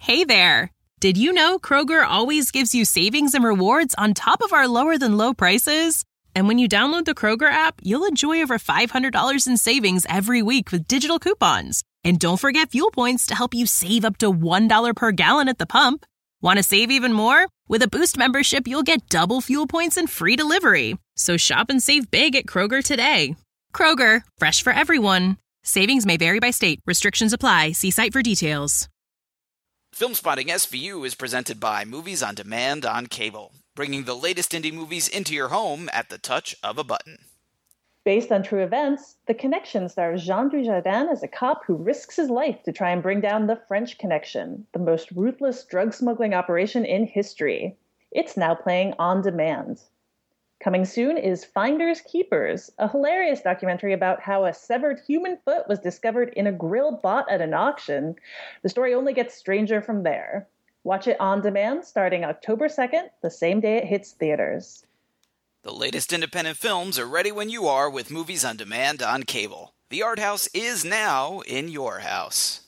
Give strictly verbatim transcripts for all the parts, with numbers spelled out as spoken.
Hey there! Did you know Kroger always gives you savings and rewards on top of our lower-than-low prices? And when you download the Kroger app, you'll enjoy over five hundred dollars in savings every week with digital coupons. And don't forget fuel points to help you save up to one dollar per gallon at the pump. Want to save even more? With a Boost membership, you'll get double fuel points and free delivery. So shop and save big at Kroger today. Kroger, fresh for everyone. Savings may vary by state. Restrictions apply. See site for details. Filmspotting S V U is presented by Movies on Demand on Cable, bringing the latest indie movies into your home at the touch of a button. Based on true events, The Connection stars Jean Dujardin as a cop who risks his life to try and bring down the French Connection, the most ruthless drug smuggling operation in history. It's now playing on demand. Coming soon is Finders Keepers, a hilarious documentary about how a severed human foot was discovered in a grill bought at an auction. The story only gets stranger from there. Watch it on demand starting October second, the same day it hits theaters. The latest independent films are ready when you are with Movies on Demand on Cable. The Art House is now in your house.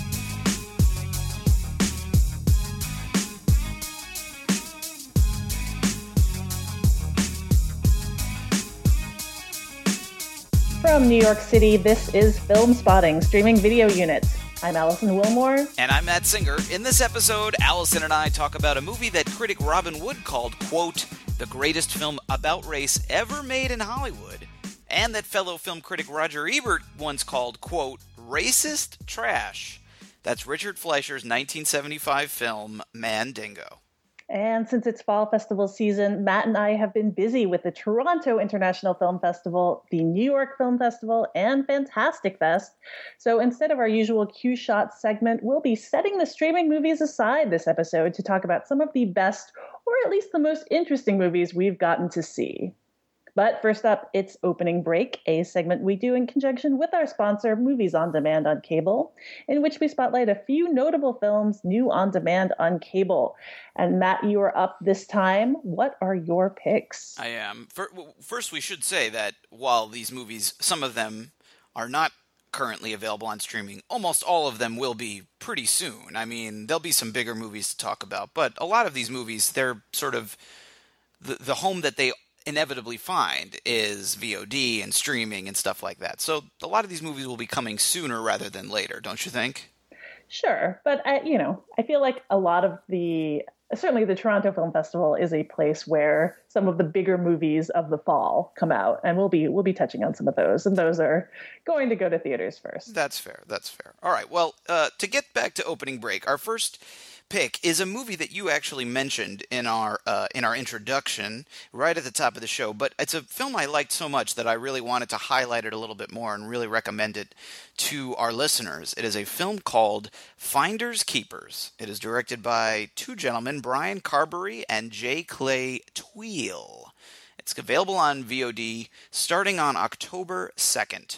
From New York City, this is Filmspotting, streaming video unit. I'm Allison Wilmore. And I'm Matt Singer. In this episode, Allison and I talk about a movie that critic Robin Wood called, quote, the greatest film about race ever made in Hollywood, and that fellow film critic Roger Ebert once called, quote, racist trash. That's Richard Fleischer's nineteen seventy-five film, Mandingo. And since it's fall festival season, Matt and I have been busy with the Toronto International Film Festival, the New York Film Festival, and Fantastic Fest. So instead of our usual Q Shot segment, we'll be setting the streaming movies aside this episode to talk about some of the best, or at least the most interesting movies we've gotten to see. But first up, it's Opening Break, a segment we do in conjunction with our sponsor, Movies on Demand on Cable, in which we spotlight a few notable films new on demand on cable. And Matt, you are up this time. What are your picks? I am. First, we should say that while these movies, some of them are not currently available on streaming, almost all of them will be pretty soon. I mean, there'll be some bigger movies to talk about, but a lot of these movies, they're sort of the, the home that they inevitably find is V O D and streaming and stuff like that. So a lot of these movies will be coming sooner rather than later, don't you think? Sure, but I, you know, I feel like a lot of the, certainly the Toronto Film Festival is a place where some of the bigger movies of the fall come out, and we'll be we'll be touching on some of those, and those are going to go to theaters first. That's fair. That's fair. All right. Well, uh, to get back to Opening Break, our first pick is a movie that you actually mentioned in our uh, in our introduction right at the top of the show, but it's a film I liked so much that I really wanted to highlight it a little bit more and really recommend it to our listeners. It is a film called Finders Keepers. It is directed by two gentlemen, Brian Carberry and J. Clay Tweel. It's available on V O D starting on October second.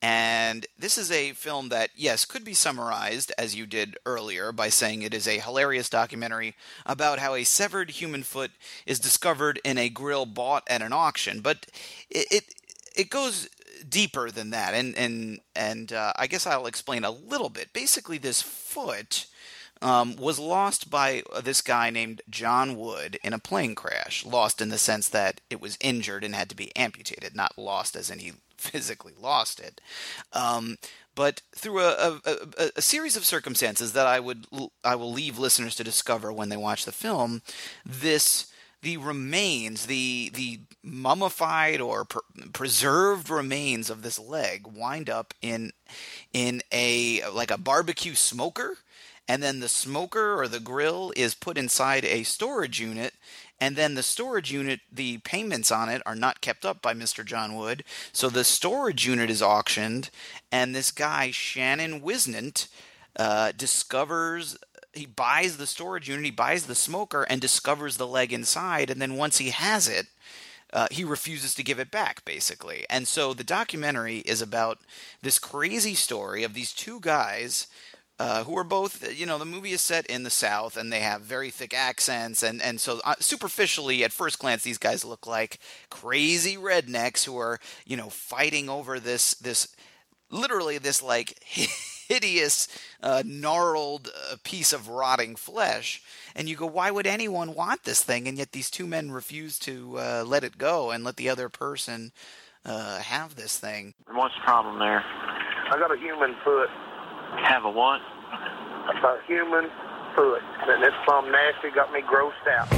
And this is a film that, yes, could be summarized, as you did earlier, by saying it is a hilarious documentary about how a severed human foot is discovered in a grill bought at an auction. But it it, it goes deeper than that, and and and uh, I guess I'll explain a little bit. Basically, this foot um, was lost by this guy named John Wood in a plane crash. Lost in the sense that it was injured and had to be amputated, not lost as in he physically lost it. Um, but through a, a, a, a series of circumstances that I would I will leave listeners to discover when they watch the film, this the remains, the the mummified or per, preserved remains of this leg wind up in in a like a barbecue smoker, and then the smoker or the grill is put inside a storage unit. And then the storage unit, the payments on it are not kept up by Mister John Wood. So the storage unit is auctioned, and this guy, Shannon Wisnant, uh, discovers, he buys the storage unit, he buys the smoker, and discovers the leg inside. And then once he has it, uh, he refuses to give it back, basically. And so the documentary is about this crazy story of these two guys Uh, who are both, you know, the movie is set in the South, and they have very thick accents, and, and so uh, superficially, at first glance, these guys look like crazy rednecks who are, you know, fighting over this, this literally this, like, hideous, uh, gnarled uh, piece of rotting flesh. And you go, why would anyone want this thing? And yet these two men refuse to uh, let it go and let the other person uh, have this thing. What's the problem there? I got a human foot. Have a what? A human foot. And it's plumb nasty, got me grossed out.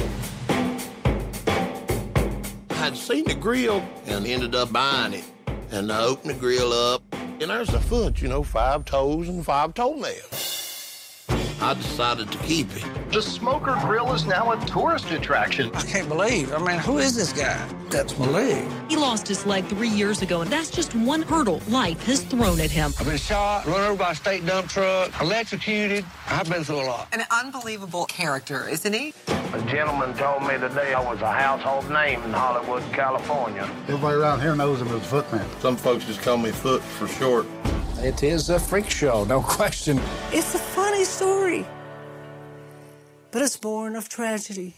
I'd seen the grill and ended up buying it. And I opened the grill up, and there's the foot, you know, five toes and five toenails. I decided to keep it. The Smoker Grill is now a tourist attraction. I can't believe. I mean, who is this guy? That's my leg. He lost his leg three years ago, and that's just one hurdle life has thrown at him. I've been shot, run over by a state dump truck, electrocuted. I've been through a lot. An unbelievable character, isn't he? A gentleman told me today I was a household name in Hollywood, California. Everybody around here knows him as Footman. Some folks just call me Foot for short. It is a freak show, no question. It's a funny story, but it's born of tragedy.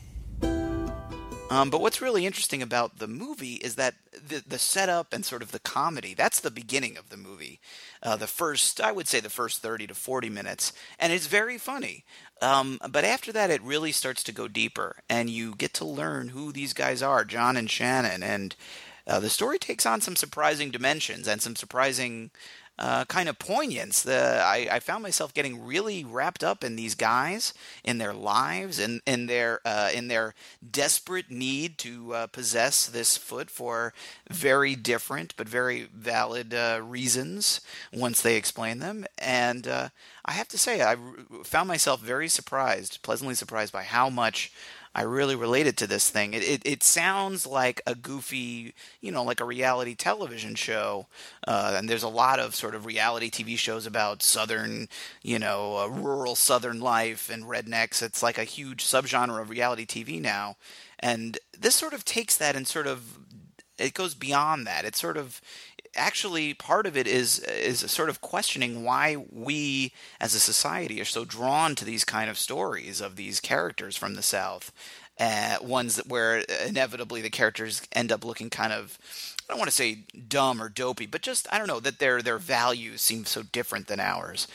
Um, but what's really interesting about the movie is that the, the setup and sort of the comedy, that's the beginning of the movie. Uh, the first, I would say the first thirty to forty minutes, and it's very funny. Um, but after that, it really starts to go deeper, and you get to learn who these guys are, John and Shannon, and uh, the story takes on some surprising dimensions and some surprising Uh, kind of poignance. The, I, I found myself getting really wrapped up in these guys, in their lives, and in, in their uh, in their desperate need to uh, possess this foot for very different but very valid uh, reasons once they explain them. And uh, I have to say, I found myself very surprised, pleasantly surprised by how much I really related to this thing. It, it it sounds like a goofy, you know, like a reality television show. Uh, and there's a lot of sort of reality T V shows about southern, you know, uh, rural southern life and rednecks. It's like a huge subgenre of reality T V now. And this sort of takes that and sort of, it goes beyond that. It sort of, actually, part of it is is sort of questioning why we as a society are so drawn to these kind of stories of these characters from the South, uh, ones that where inevitably the characters end up looking kind of, I don't want to say dumb or dopey, but just, I don't know, that their their values seem so different than ours.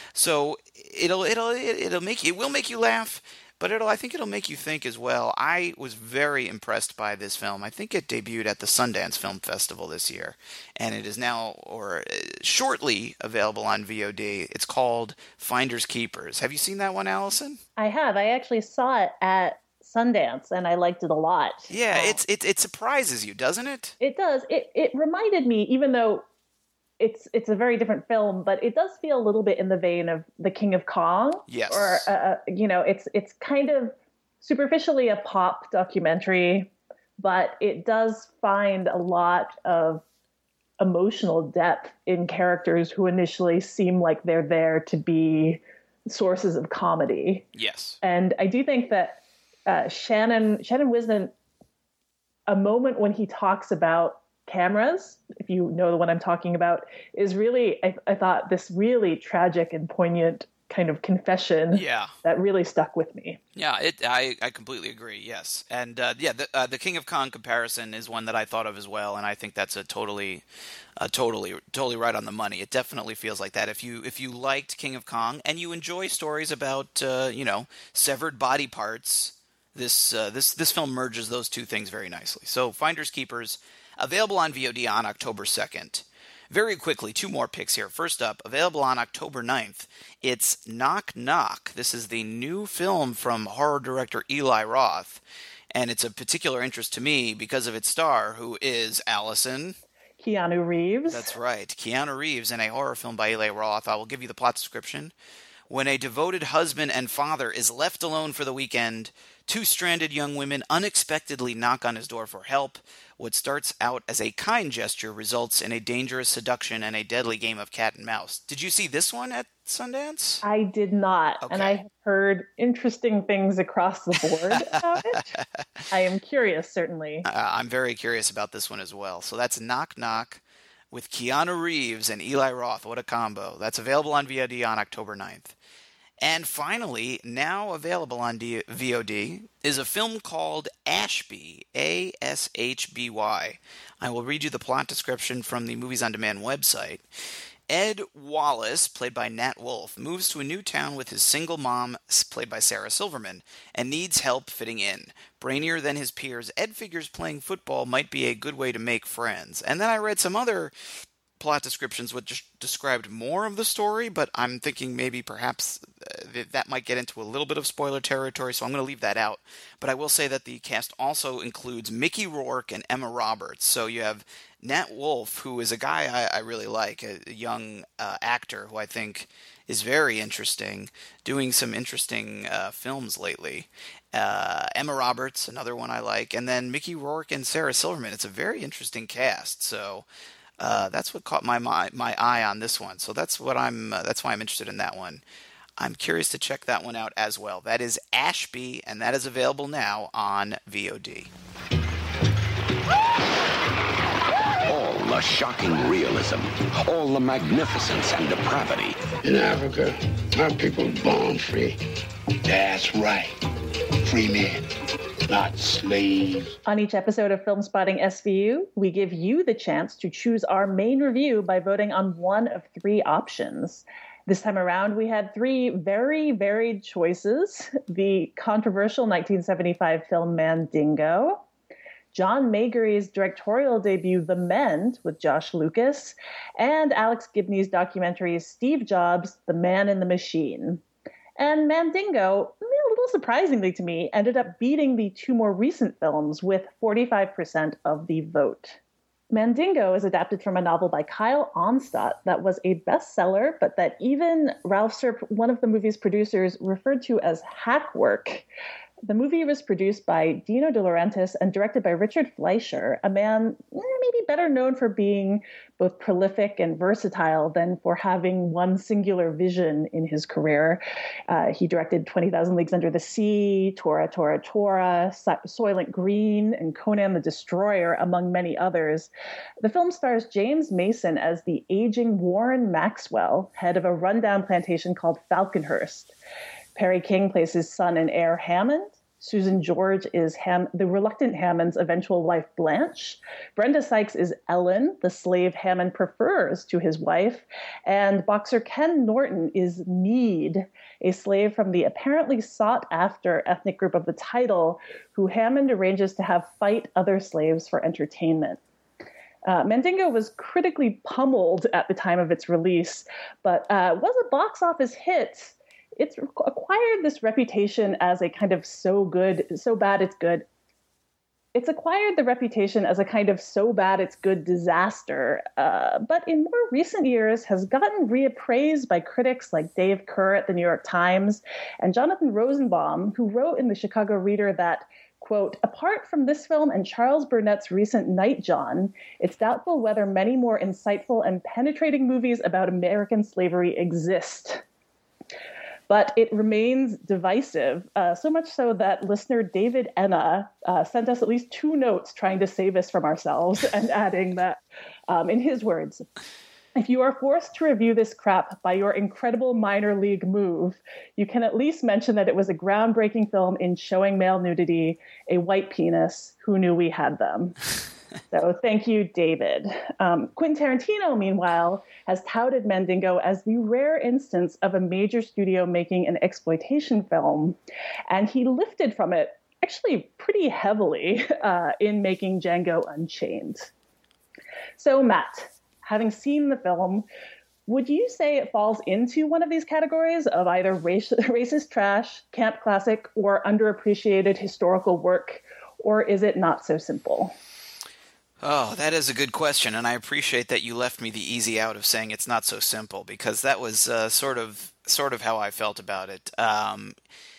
So it'll it'll it'll make you, it will make you laugh. But it'll, I think it'll make you think as well. I was very impressed by this film. I think it debuted at the Sundance Film Festival this year, and it is now, or shortly, available on V O D. It's called Finders Keepers. Have you seen that one, Allison? I have. I actually saw it at Sundance, and I liked it a lot. Yeah, um, it's it it surprises you, doesn't it? It does. It it reminded me, even though it's it's a very different film, but it does feel a little bit in the vein of The King of Kong. Yes. Or, uh, you know, it's it's kind of superficially a pop documentary, but it does find a lot of emotional depth in characters who initially seem like they're there to be sources of comedy. Yes. And I do think that uh, Shannon, Shannon Wisden, a moment when he talks about cameras, if you know the one I'm talking about, is really, I, I thought, this really tragic and poignant kind of confession yeah. that really stuck with me. Yeah, it, I, I completely agree, yes. And uh, yeah, the, uh, the King of Kong comparison is one that I thought of as well, and I think that's a totally, uh, totally, totally right on the money. It definitely feels like that. If you if you liked King of Kong and you enjoy stories about, uh, you know, severed body parts, this uh, this this film merges those two things very nicely. So, Finders Keepers, available on V O D on October second. Very quickly, two more picks here. First up, available on October ninth, it's Knock Knock. This is the new film from horror director Eli Roth, and it's of particular interest to me because of its star, who is Allison. Keanu Reeves. That's right, Keanu Reeves in a horror film by Eli Roth. I will give you the plot description. When a devoted husband and father is left alone for the weekend, two stranded young women unexpectedly knock on his door for help. What starts out as a kind gesture results in a dangerous seduction and a deadly game of cat and mouse. Did you see this one at Sundance? I did not, okay. And I have heard interesting things across the board about it. I am curious, certainly. Uh, I'm very curious about this one as well. So that's Knock Knock with Keanu Reeves and Eli Roth. What a combo. That's available on V O D on October ninth. And finally, now available on D- V O D, is a film called Ashby, A S H B Y. I will read you the plot description from the Movies on Demand website. Ed Wallace, played by Nat Wolff, moves to a new town with his single mom, played by Sarah Silverman, and needs help fitting in. Brainier than his peers, Ed figures playing football might be a good way to make friends. And then I read some other plot descriptions which described more of the story, but I'm thinking maybe perhaps uh, that might get into a little bit of spoiler territory, so I'm going to leave that out. But I will say that the cast also includes Mickey Rourke and Emma Roberts. So you have Nat Wolff, who is a guy I, I really like, a, a young uh, actor who I think is very interesting, doing some interesting uh, films lately. Uh, Emma Roberts, another one I like, and then Mickey Rourke and Sarah Silverman. It's a very interesting cast, so Uh, that's what caught my, my my eye on this one. So that's what I'm. Uh, that's why I'm interested in that one. I'm curious to check that one out as well. That is Ashby, and that is available now on V O D. All the shocking realism, all the magnificence and depravity. In Africa, our people born free. That's right, free men. Not slaves. On each episode of Film Spotting S V U, we give you the chance to choose our main review by voting on one of three options. This time around, we had three very varied choices. The controversial nineteen seventy-five film Mandingo, John Maygary's directorial debut The Mend with Josh Lucas, and Alex Gibney's documentary Steve Jobs, The Man in the Machine. And Mandingo, a little surprisingly to me, ended up beating the two more recent films with forty-five percent of the vote. Mandingo is adapted from a novel by Kyle Onstadt that was a bestseller, but that even Ralph Serp, one of the movie's producers, referred to as hack work. The movie was produced by Dino De Laurentiis and directed by Richard Fleischer, a man maybe better known for being both prolific and versatile than for having one singular vision in his career. Uh, he directed twenty thousand Leagues Under the Sea, Tora, Tora, Tora, Soylent Green, and Conan the Destroyer, among many others. The film stars James Mason as the aging Warren Maxwell, head of a rundown plantation called Falconhurst. Perry King plays his son and heir Hammond. Susan George is Ham- the reluctant Hammond's eventual wife Blanche. Brenda Sykes is Ellen, the slave Hammond prefers to his wife. And boxer Ken Norton is Meade, a slave from the apparently sought-after ethnic group of the title, who Hammond arranges to have fight other slaves for entertainment. Uh, Mandingo was critically pummeled at the time of its release, but uh, was a box office hit. It's acquired this reputation as a kind of so good, so bad it's good. It's acquired the reputation as a kind of so bad it's good disaster, uh, but in more recent years has gotten reappraised by critics like Dave Kerr at the New York Times and Jonathan Rosenbaum, who wrote in the Chicago Reader that, quote, apart from this film and Charles Burnett's recent Nightjohn, it's doubtful whether many more insightful and penetrating movies about American slavery exist. But it remains divisive, uh, so much so that listener David Enna uh, sent us at least two notes trying to save us from ourselves and adding that, um, in his words, if you are forced to review this crap by your incredible minor league move, you can at least mention that it was a groundbreaking film in showing male nudity, a white penis, who knew we had them. So thank you, David. Um, Quentin Tarantino, meanwhile, has touted Mandingo as the rare instance of a major studio making an exploitation film, and he lifted from it actually pretty heavily uh, in making Django Unchained. So, Matt, having seen the film, would you say it falls into one of these categories of either race, racist trash, camp classic, or underappreciated historical work, or is it not so simple? Oh, that is a good question, and I appreciate that you left me the easy out of saying it's not so simple, because that was uh, sort of sort of how I felt about it. Um,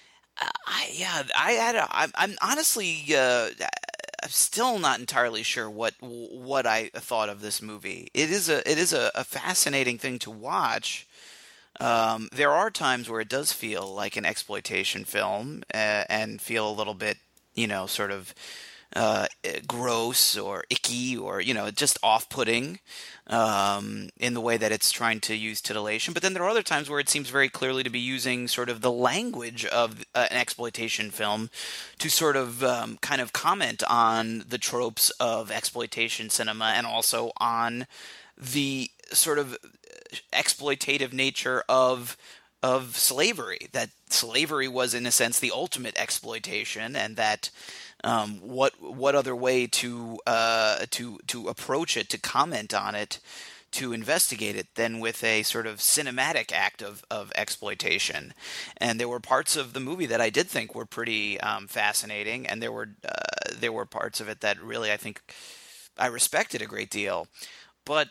I yeah, I had a, I, I'm honestly uh, I'm still not entirely sure what what I thought of this movie. It is a it is a, a fascinating thing to watch. Um, there are times where it does feel like an exploitation film uh, and feel a little bit, you know, sort of uh, gross or icky or, you know, just off-putting um, in the way that it's trying to use titillation. But then there are other times where it seems very clearly to be using sort of the language of uh, an exploitation film to sort of um, kind of comment on the tropes of exploitation cinema and also on the sort of exploitative nature of of slavery, that slavery was in a sense the ultimate exploitation, and that um, what what other way to uh, to to approach it, to comment on it, to investigate it than with a sort of cinematic act of, of exploitation. And there were parts of the movie that I did think were pretty um, fascinating, and there were uh, there were parts of it that really I think I respected a great deal. But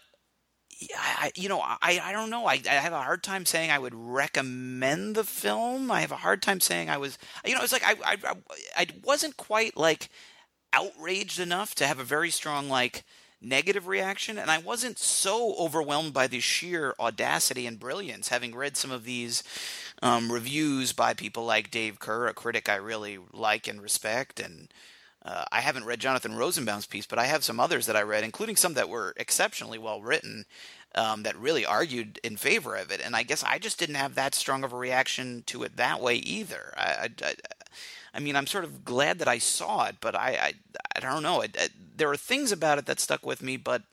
I, you know, I, I don't know. I, I have a hard time saying I would recommend the film. I have a hard time saying I was, you know, it's like I, I, I wasn't quite like outraged enough to have a very strong like negative reaction, and I wasn't so overwhelmed by the sheer audacity and brilliance, having read some of these um, reviews by people like Dave Kerr, a critic I really like and respect, and Uh, I haven't read Jonathan Rosenbaum's piece, but I have some others that I read, including some that were exceptionally well written, um, that really argued in favor of it. And I guess I just didn't have that strong of a reaction to it that way either. I, I, I mean, I'm sort of glad that I saw it, but I, I, I don't know. It, it, there are things about it that stuck with me, but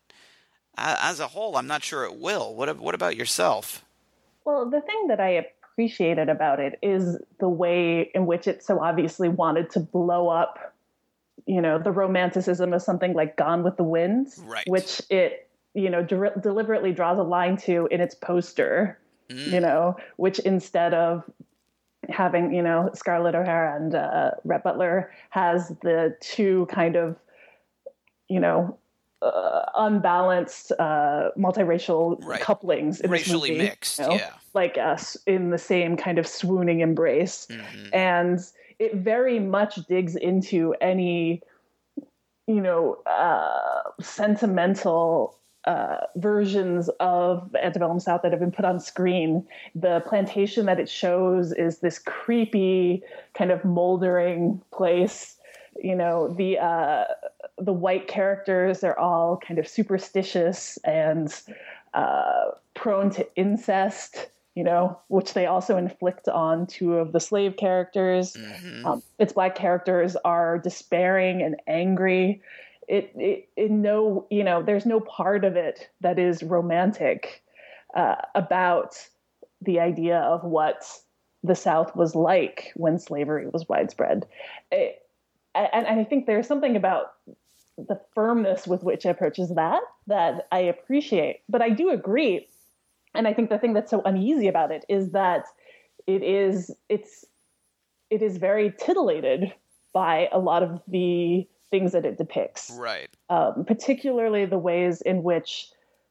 as a whole, I'm not sure it will. What, what about yourself? Well, the thing that I appreciated about it is the way in which it so obviously wanted to blow up, you know, the romanticism of something like Gone with the Wind, right, which it, you know, de- deliberately draws a line to in its poster, mm. you know, which instead of having, you know, Scarlett O'Hara and uh, Rhett Butler has the two kind of, you know, uh, unbalanced uh, multiracial right. couplings in racially this movie, mixed, you know, yeah, like us in the same kind of swooning embrace, mm-hmm. and it very much digs into any, you know, uh, sentimental uh, versions of the antebellum South that have been put on screen. The plantation that it shows is this creepy kind of moldering place. You know, the uh, the white characters, they're all kind of superstitious and uh, prone to incest, you know, which they also inflict on two of the slave characters. Mm-hmm. Um, its black characters are despairing and angry. It, it, it no, you know, there's no part of it that is romantic uh, about the idea of what the South was like when slavery was widespread. It, and, and I think there's something about the firmness with which it approaches that that I appreciate. But I do agree. And I think the thing that's so uneasy about it is that it is it's it is very titillated by a lot of the things that it depicts, right? Um, particularly the ways in which,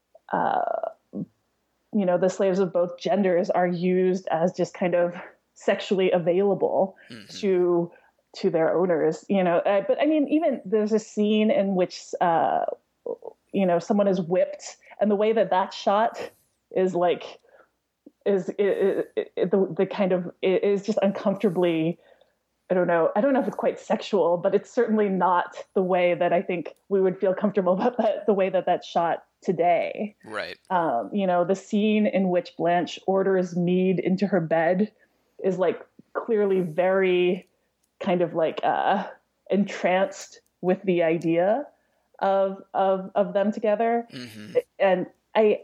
uh, you know, the slaves of both genders are used as just kind of sexually available mm-hmm. to to their owners. You know, uh, but I mean, even there's a scene in which uh, you know, someone is whipped, and the way that that's shot is like, is it, it, it, the the kind of, it is just uncomfortably, I don't know, I don't know if it's quite sexual, but it's certainly not the way that I think we would feel comfortable about that, the way that that's shot today. Right. Um, you know, the scene in which Blanche orders Meade into her bed is like clearly very kind of like uh, entranced with the idea of, of, of them together. Mm-hmm. And I...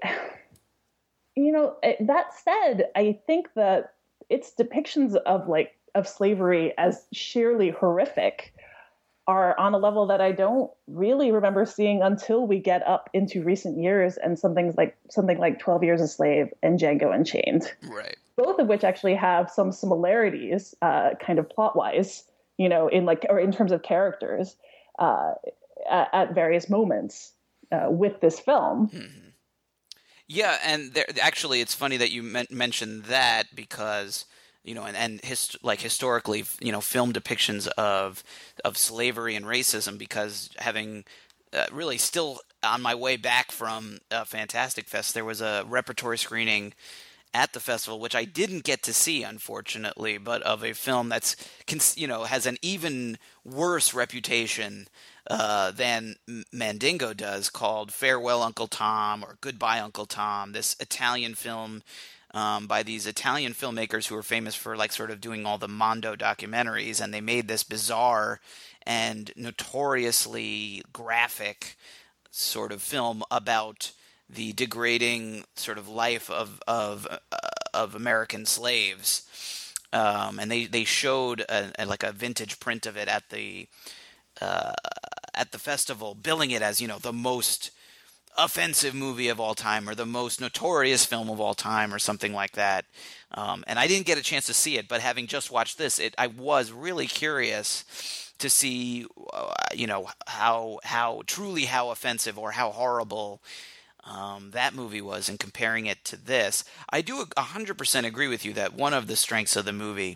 You know, that said, I think that its depictions of like of slavery as sheerly horrific are on a level that I don't really remember seeing until we get up into recent years and something like something like twelve Years a Slave and Django Unchained. Right. Both of which actually have some similarities, uh, kind of plot wise, you know, in like or in terms of characters uh, at, at various moments uh, with this film. Mm-hmm. Yeah, and there, actually, it's funny that you men- mentioned that because, you know, and, and hist- like historically, you know, film depictions of of slavery and racism, because having uh, really still on my way back from uh, Fantastic Fest, there was a repertory screening at the festival, which I didn't get to see, unfortunately, but of a film that's, you know, has an even worse reputation Uh, than Mandingo does, called Farewell Uncle Tom or Goodbye Uncle Tom, this Italian film um, by these Italian filmmakers who are famous for like sort of doing all the Mondo documentaries, and they made this bizarre and notoriously graphic sort of film about the degrading sort of life of of uh, of American slaves. Um, and they they showed a, a, like a vintage print of it at the uh, at the festival, billing it as, you know, the most offensive movie of all time, or the most notorious film of all time, or something like that. Um, and I didn't get a chance to see it, but having just watched this, it I was really curious to see, uh, you know, how how truly how offensive or how horrible um, that movie was, and comparing it to this. I do one hundred percent agree with you that one of the strengths of the movie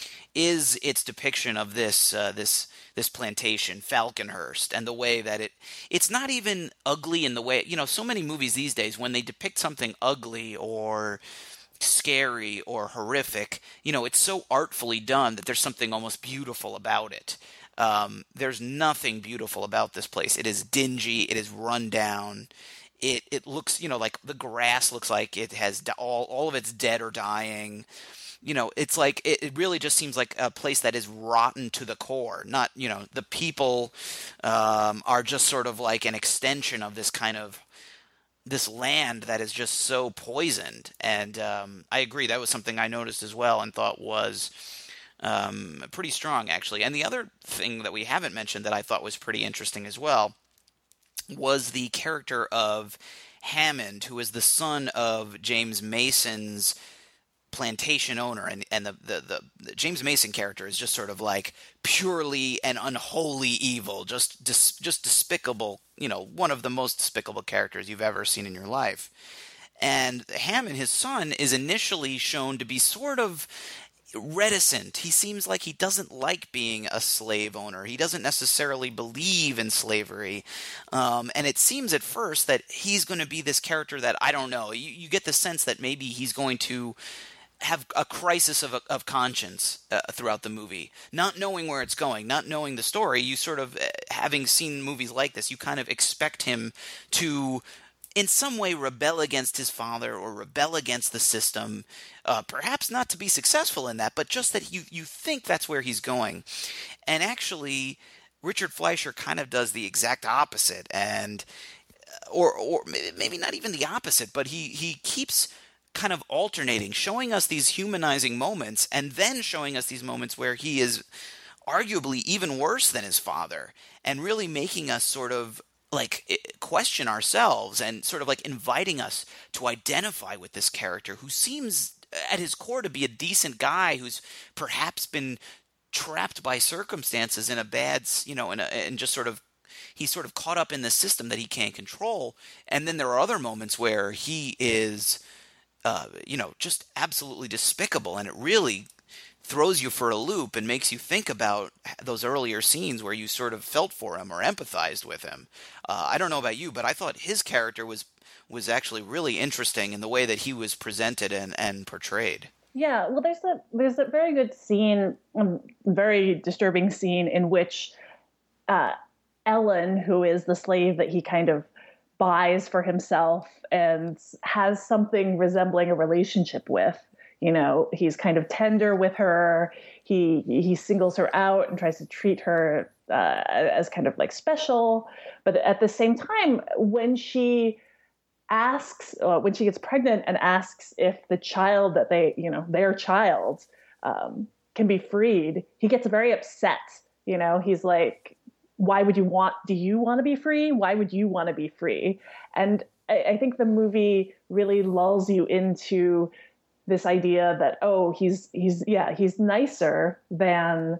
is its depiction of this uh, this this plantation, Falconhurst, and the way that it it's not even ugly in the way, you know, so many movies these days, when they depict something ugly or scary or horrific, you know, it's so artfully done that there's something almost beautiful about it. Um, there's nothing beautiful about this place. It is dingy. It is run down. It it looks, you know, like the grass looks like it has all all of it's dead or dying. You know, it's like it, it really just seems like a place that is rotten to the core. Not, you know, the people um, are just sort of like an extension of this kind of this land that is just so poisoned. And um, I agree, that was something I noticed as well and thought was um, pretty strong, actually. And the other thing that we haven't mentioned that I thought was pretty interesting as well was the character of Hammond, who is the son of James Mason's plantation owner, and and the, the the the James Mason character is just sort of like purely and unholy evil, just dis, just despicable, you know, one of the most despicable characters you've ever seen in your life. And Hammond, his son, is initially shown to be sort of reticent. He seems like he doesn't like being a slave owner. He doesn't necessarily believe in slavery. Um, and it seems at first that he's going to be this character that, I don't know, you, you get the sense that maybe he's going to have a crisis of of conscience uh, throughout the movie, not knowing where it's going, not knowing the story. You sort of, having seen movies like this, you kind of expect him to, in some way, rebel against his father or rebel against the system, uh, perhaps not to be successful in that, but just that you, you think that's where he's going. And actually, Richard Fleischer kind of does the exact opposite, and or or maybe not even the opposite, but he, he keeps kind of alternating, showing us these humanizing moments, and then showing us these moments where he is arguably even worse than his father, and really making us sort of like question ourselves, and sort of like inviting us to identify with this character who seems at his core to be a decent guy who's perhaps been trapped by circumstances in a bad, you know, in a, and just sort of he's sort of caught up in the system that he can't control. And then there are other moments where he is Uh, you know, just absolutely despicable, and it really throws you for a loop and makes you think about those earlier scenes where you sort of felt for him or empathized with him. Uh, I don't know about you, but I thought his character was was actually really interesting in the way that he was presented and, and portrayed. Yeah, well, there's a there's a very good scene, um, very disturbing scene in which uh, Ellen, who is the slave that he kind of buys for himself and has something resembling a relationship with. You know, he's kind of tender with her. He he singles her out and tries to treat her uh, as kind of like special. But at the same time, when she asks, uh, when she gets pregnant and asks if the child that they, you know, their child um, can be freed, he gets very upset. You know, he's like, why would you want, do you want to be free? Why would you want to be free? And I, I think the movie really lulls you into this idea that, oh, he's, he's, yeah, he's nicer than,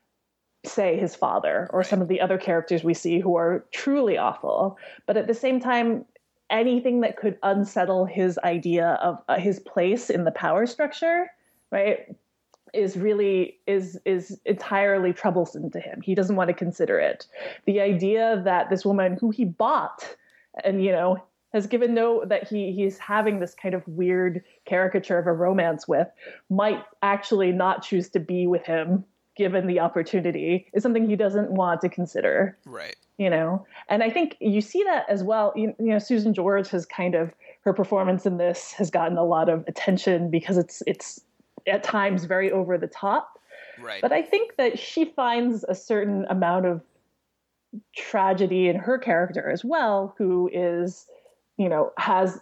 say, his father or some of the other characters we see who are truly awful. But at the same time, anything that could unsettle his idea of uh, his place in the power structure, right, is really is is entirely troublesome to him. He doesn't want to consider it. The idea that this woman who he bought and, you know, has given no, that he he's having this kind of weird caricature of a romance with, might actually not choose to be with him given the opportunity, is something he doesn't want to consider. Right. You know, and I think you see that as well. You, you know, Susan George has kind of, her performance in this has gotten a lot of attention because it's it's at times very over the top. Right. But I think that she finds a certain amount of tragedy in her character as well, who is you know, has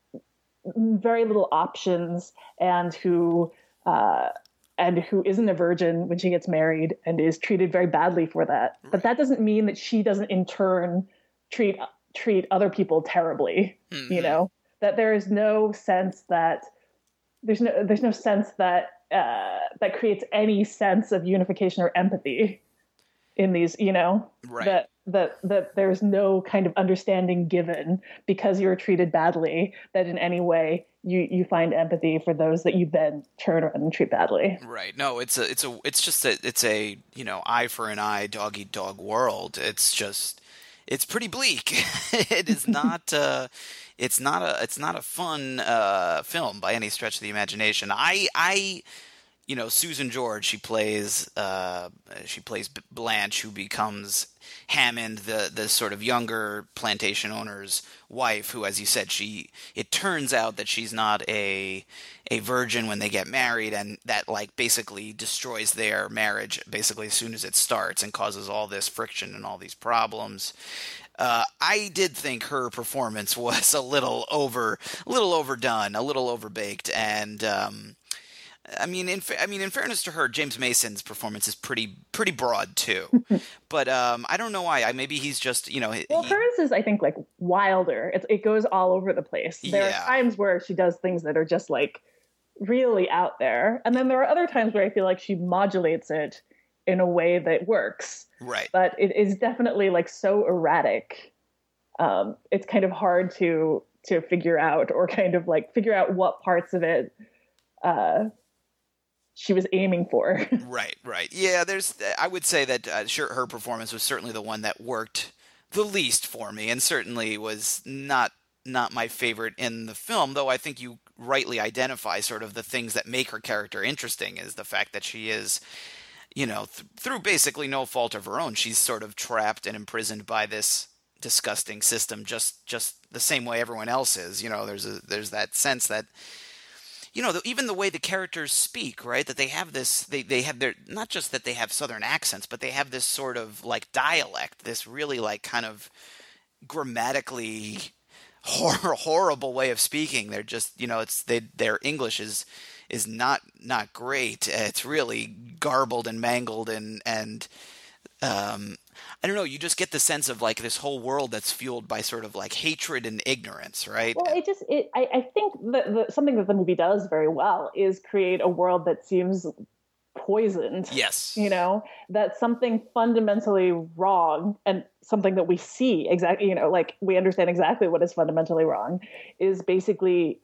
very little options and who uh, and who isn't a virgin when she gets married and is treated very badly for that. Right. But that doesn't mean that she doesn't in turn treat treat other people terribly. Mm-hmm. You know, that there is no sense that there's no there's no sense that uh, that creates any sense of unification or empathy in these. You know, right. that. that that there's no kind of understanding given because you're treated badly that in any way you, you find empathy for those that you then turn around and treat badly. Right. No, it's a it's a it's just a it's a, you know, eye for an eye, dog eat dog world. It's just it's pretty bleak. It is not uh it's not a it's not a fun uh film by any stretch of the imagination. I I You know, Susan George, she plays uh, she plays Blanche, who becomes Hammond, the the sort of younger plantation owner's wife, who, as you said, she it turns out that she's not a a virgin when they get married, and that like basically destroys their marriage basically as soon as it starts and causes all this friction and all these problems. Uh, I did think her performance was a little over, a little overdone, a little overbaked, and um, I mean, in fa- I mean, in fairness to her, James Mason's performance is pretty pretty broad too. But um, I don't know why. I, maybe he's just, you know. He, well, hers is, I think, like wilder. It's, it goes all over the place. There yeah. are times where she does things that are just like really out there, and then there are other times where I feel like she modulates it in a way that works. Right. But it is definitely like so erratic. Um, it's kind of hard to to figure out, or kind of like figure out what parts of it. Uh, she was aiming for. Right, right. Yeah, there's, I would say that uh, sure, her performance was certainly the one that worked the least for me, and certainly was not not my favorite in the film, though I think you rightly identify sort of the things that make her character interesting is the fact that she is, you know, th- through basically no fault of her own, she's sort of trapped and imprisoned by this disgusting system just just the same way everyone else is. You know, there's a there's that sense that, you know, the, even the way the characters speak, right? That they have this, they, they have their, not just that they have Southern accents, but they have this sort of like dialect, this really like kind of grammatically hor- horrible way of speaking. They're just, you know, it's, they, their English is, is not, not great. It's really garbled and mangled and, and, um, I don't know, you just get the sense of like this whole world that's fueled by sort of like hatred and ignorance, right? Well, it just, it, I, I think that the, something that the movie does very well is create a world that seems poisoned. Yes. You know, that something fundamentally wrong and something that we see exactly, you know, like we understand exactly what is fundamentally wrong is basically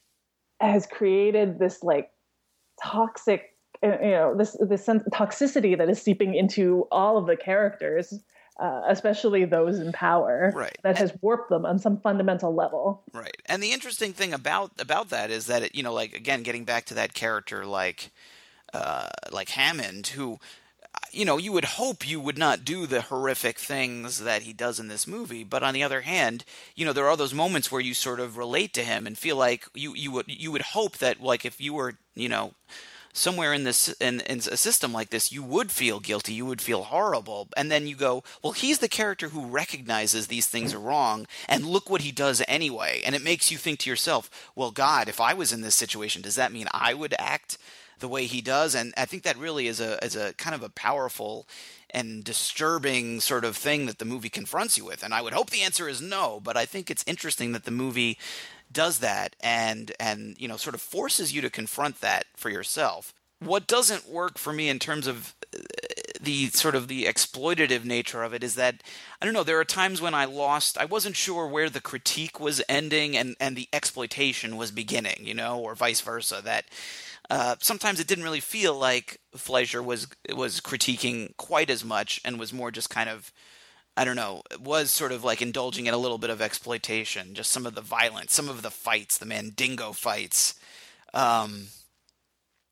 has created this like toxic, you know, this this sense of toxicity that is seeping into all of the characters, uh, especially those in power, right. that has warped them on some fundamental level. Right. And the interesting thing about about that is that, it, you know, like, again, getting back to that character like uh, like Hammond, who, you know, you would hope you would not do the horrific things that he does in this movie. But on the other hand, you know, there are those moments where you sort of relate to him and feel like you, you would you would hope that, like, if you were, you know, somewhere in this in, in a system like this, you would feel guilty, you would feel horrible, and then you go, well, he's the character who recognizes these things are wrong, and look what he does anyway. And it makes you think to yourself, well, God, if I was in this situation, does that mean I would act the way he does? And I think that really is a is a kind of a powerful and disturbing sort of thing that the movie confronts you with. And I would hope the answer is no, but I think it's interesting that the movie does that and and you know sort of forces you to confront that for yourself. What doesn't work for me in terms of the sort of the exploitative nature of it is that, I don't know, there are times when I lost, I wasn't sure where the critique was ending and, and the exploitation was beginning, you know, or vice versa, that uh, sometimes it didn't really feel like Fleischer was was critiquing quite as much and was more just kind of, I don't know, was sort of like indulging in a little bit of exploitation, just some of the violence, some of the fights, the Mandingo fights. Um,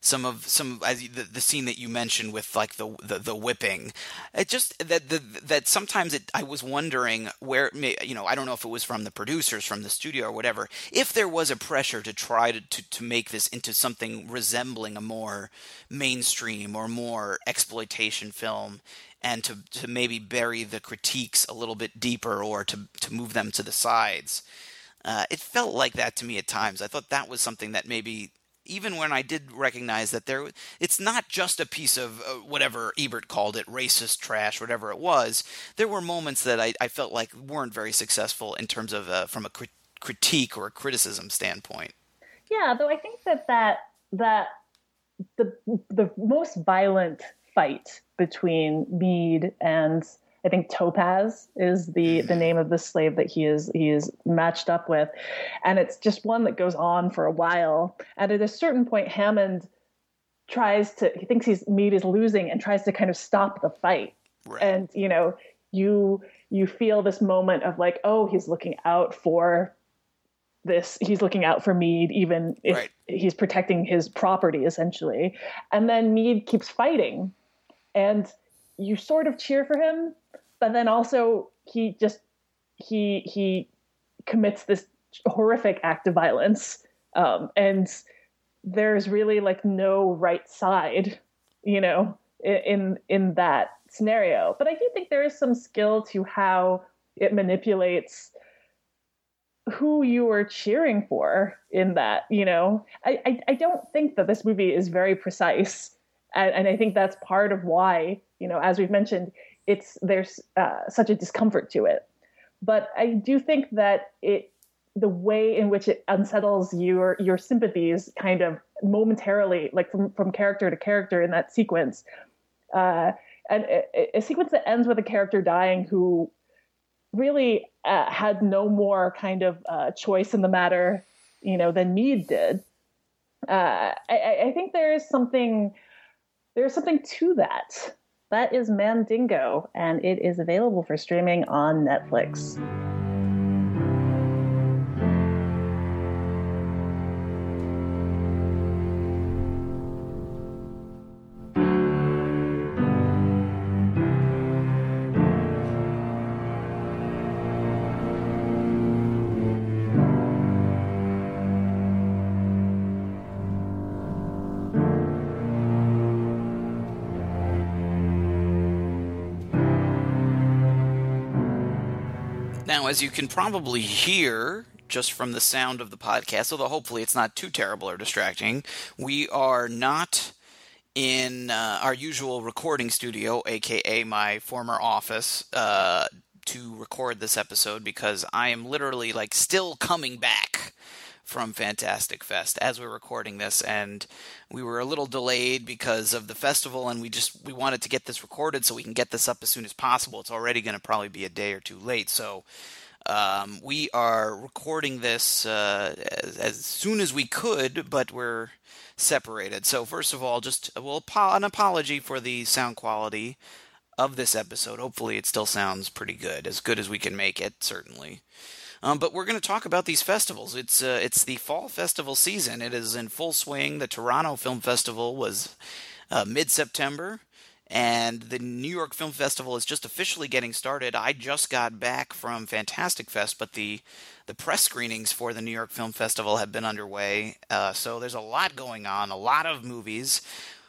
some of some as the, the scene that you mentioned with like the the, the whipping. It just that the, that sometimes it, I was wondering where, you know, I don't know if it was from the producers, from the studio or whatever, if there was a pressure to try to, to, to make this into something resembling a more mainstream or more exploitation film, and to, to maybe bury the critiques a little bit deeper or to to move them to the sides. Uh, it felt like that to me at times. I thought that was something that maybe, even when I did recognize that there, it's not just a piece of uh, whatever Ebert called it, racist trash, whatever it was, there were moments that I, I felt like weren't very successful in terms of uh, from a crit- critique or a criticism standpoint. Yeah, though I think that that, that the the most violent fight between Meade and, I think, Topaz is the, the name of the slave that he is he is matched up with. And it's just one that goes on for a while. And at a certain point, Hammond tries to, he thinks he's Meade is losing and tries to kind of stop the fight. Right. And, you know, you you feel this moment of like, oh, he's looking out for this, he's looking out for Meade, even if right. he's protecting his property, essentially. And then Meade keeps fighting. And you sort of cheer for him, but then also he just he he commits this horrific act of violence, um, and there's really like no right side, you know, in in that scenario. But I do think there is some skill to how it manipulates who you are cheering for in that. You know, I I, I don't think that this movie is very precise. And, and I think that's part of why, you know, as we've mentioned, it's there's uh, such a discomfort to it. But I do think that it, the way in which it unsettles your your sympathies, kind of momentarily, like from, from character to character in that sequence, uh, and a, a sequence that ends with a character dying who really uh, had no more kind of uh, choice in the matter, you know, than Meade did. Uh, I, I think there is something. There's something to that. That is Mandingo, and it is available for streaming on Netflix. Now, as you can probably hear just from the sound of the podcast, although hopefully it's not too terrible or distracting, we are not in uh, our usual recording studio, aka my former office, uh, to record this episode, because I am literally like still coming back from Fantastic Fest as we're recording this, and we were a little delayed because of the festival, and we just we wanted to get this recorded so we can get this up as soon as possible. It's already going to probably be a day or two late, so um, we are recording this uh, as, as soon as we could, but we're separated. So first of all, just well, an apology for the sound quality of this episode. Hopefully it still sounds pretty good, as good as we can make it, certainly. Um, but we're going to talk about these festivals. It's uh, it's the fall festival season. It is in full swing. The Toronto Film Festival was uh, mid-September, and the New York Film Festival is just officially getting started. I just got back from Fantastic Fest, but the the press screenings for the New York Film Festival have been underway. Uh, so there's a lot going on, a lot of movies.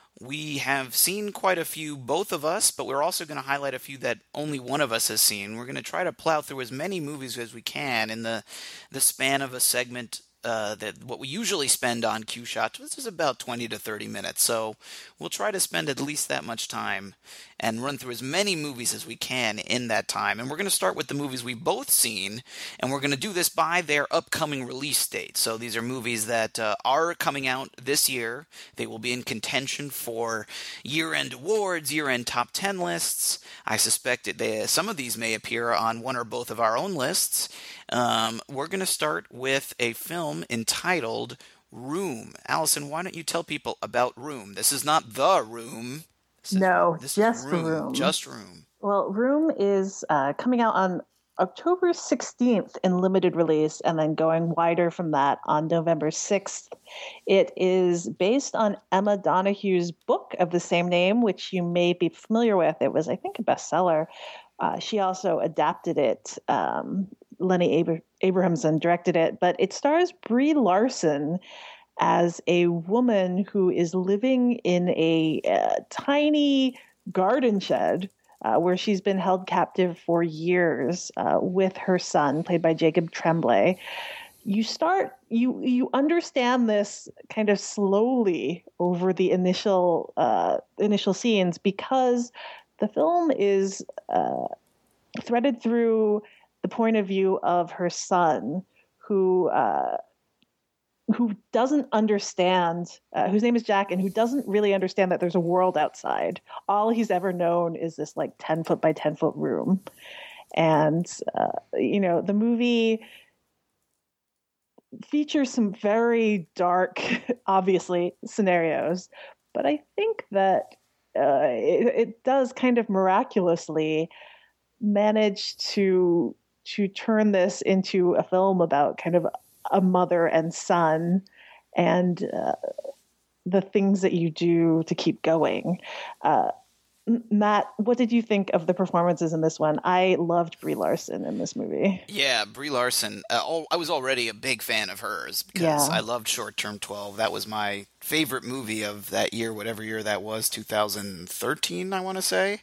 We have seen quite a few, both of us, but we're also going to highlight a few that only one of us has seen. We're going to try to plow through as many movies as we can in the the span of a segment uh, that what we usually spend on Q Shots, which is about twenty to thirty minutes. So we'll try to spend at least that much time and run through as many movies as we can in that time. And we're going to start with the movies we've both seen, and we're going to do this by their upcoming release date. So these are movies that uh, are coming out this year. They will be in contention for year-end awards, year-end top ten lists. I suspect that they, some of these may appear on one or both of our own lists. Um, we're going to start with a film entitled Room. Allison, why don't you tell people about Room? This is not The Room. This is, no, this just is room, Room. Just Room. Well, Room is uh, coming out on October sixteenth in limited release, and then going wider from that on November sixth. It is based on Emma Donohue's book of the same name, which you may be familiar with. It was, I think, a bestseller. Uh, she also adapted it. Um, Lenny Abra- Abrahamson directed it, but it stars Brie Larson as a woman who is living in a uh, tiny garden shed uh, where she's been held captive for years uh, with her son, played by Jacob Tremblay. You start, you you understand this kind of slowly over the initial uh, initial scenes, because the film is uh, threaded through the point of view of her son, who uh, who doesn't understand, uh, whose name is Jack, and who doesn't really understand that there's a world outside. All he's ever known is this like ten foot by ten foot room. And, uh, you know, the movie features some very dark, obviously, scenarios, but I think that uh, it, it does kind of miraculously manage to to turn this into a film about kind of a mother and son and uh, the things that you do to keep going. Uh, Matt, what did you think of the performances in this one? I loved Brie Larson in this movie. Yeah, Brie Larson. Uh, all, I was already a big fan of hers because yeah. I loved Short Term twelve. That was my favorite movie of that year, whatever year that was, two thousand thirteen, I want to say.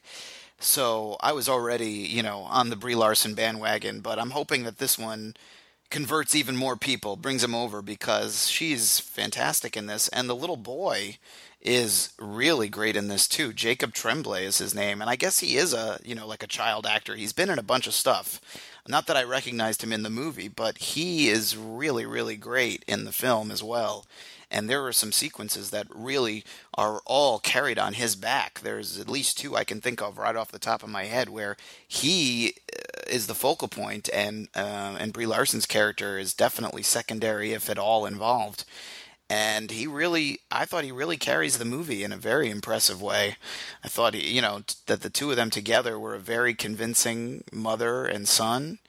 So I was already, you know, on the Brie Larson bandwagon, but I'm hoping that this one converts even more people, brings them over, because she's fantastic in this. And the little boy is really great in this too. Jacob Tremblay is his name. And I guess he is a, you know, like a child actor. He's been in a bunch of stuff. Not that I recognized him in the movie, but he is really, really great in the film as well. And there are some sequences that really are all carried on his back. There's at least two I can think of right off the top of my head where he is the focal point, and uh, and Brie Larson's character is definitely secondary, if at all, involved. And he really, I thought he really carries the movie in a very impressive way. I thought, he, you know, t- that the two of them together were a very convincing mother and son.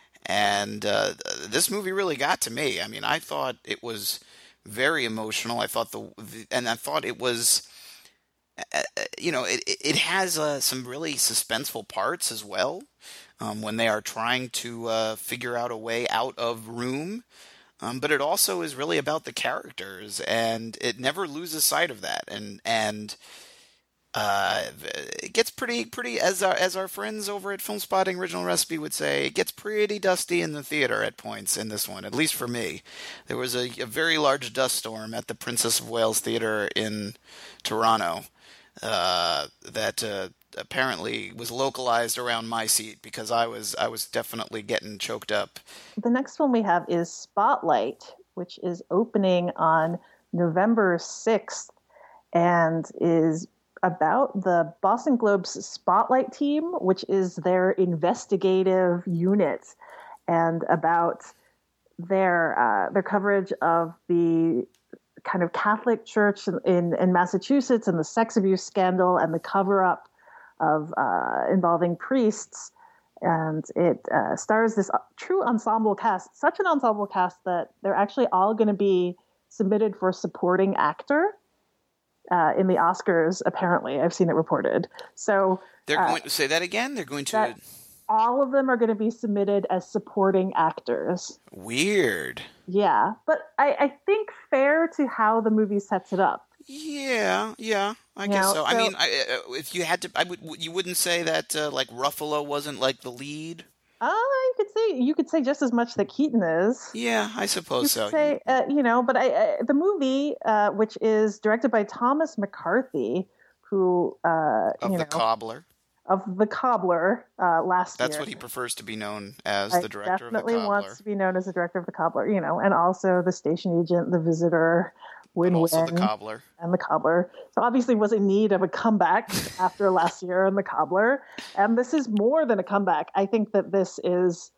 And uh, this movie really got to me. I mean, I thought it was very emotional. I thought the, the and I thought it was, uh, you know, it it has uh, some really suspenseful parts as well. Um, when they are trying to uh, figure out a way out of room. Um, but it also is really about the characters, and it never loses sight of that. And and uh, it gets pretty pretty as our as our friends over at Film Spotting Original Recipe would say, it gets pretty dusty in the theater at points in this one. At least for me, there was a, a very large dust storm at the Princess of Wales Theater in Toronto uh, that. Uh, apparently was localized around my seat, because I was I was definitely getting choked up. The next one we have is Spotlight, which is opening on November sixth and is about the Boston Globe's Spotlight team, which is their investigative unit, and about their uh, their coverage of the kind of Catholic Church in, in Massachusetts and the sex abuse scandal and the cover-up of uh, involving priests. And it uh, stars this true ensemble cast, such an ensemble cast that they're actually all going to be submitted for supporting actor uh, in the Oscars, apparently. I've seen it reported. So they're uh, going to say that again? They're going to... All of them are going to be submitted as supporting actors. Weird. Yeah, but I, I think fair to how the movie sets it up. Yeah, yeah, I you guess know, so. so. I mean, I, if you had to, I would. You wouldn't say that uh, like Ruffalo wasn't like the lead. Uh, you could say you could say just as much that Keaton is. Yeah, I suppose you so. Could say, uh, you know, but I, I, the movie, uh, which is directed by Thomas McCarthy, who uh, of you the know, Cobbler. Of the Cobbler uh, last That's year. what he prefers to be known as, I the director of the Cobbler. Definitely wants to be known as the director of the Cobbler, you know, and also the Station Agent, the Visitor, Win-Win, also the Cobbler. And the Cobbler. So obviously was in need of a comeback after last year in the Cobbler. And this is more than a comeback. I think that this is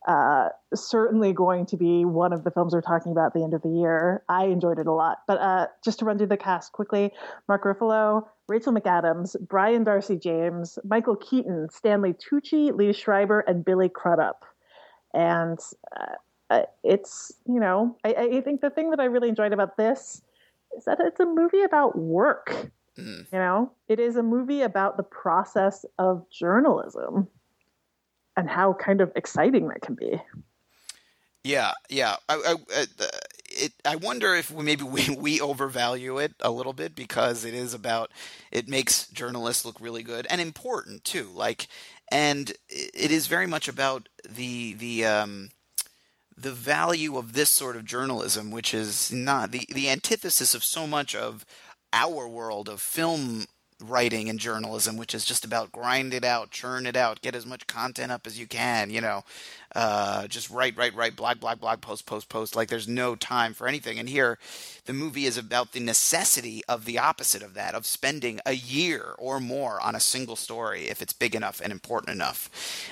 uh, certainly going to be one of the films we're talking about at the end of the year. I enjoyed it a lot. But uh, just to run through the cast quickly, Mark Ruffalo, Rachel McAdams, Brian Darcy James, Michael Keaton, Stanley Tucci, Lee Schreiber, and Billy Crudup. And uh, it's, you know, I, I think the thing that I really enjoyed about this is that it's a movie about work. Mm. You know, it is a movie about the process of journalism and how kind of exciting that can be. Yeah, yeah. I, I, uh, it, I wonder if we, maybe we, we overvalue it a little bit, because it is about, it makes journalists look really good and important too. Like, and it is very much about the the um, the value of this sort of journalism, which is not the the antithesis of so much of our world of film writing and journalism, which is just about grind it out, churn it out, get as much content up as you can, you know, uh, just write, write, write, blog, blog, blog, post, post, post, like there's no time for anything. And here, the movie is about the necessity of the opposite of that, of spending a year or more on a single story if it's big enough and important enough.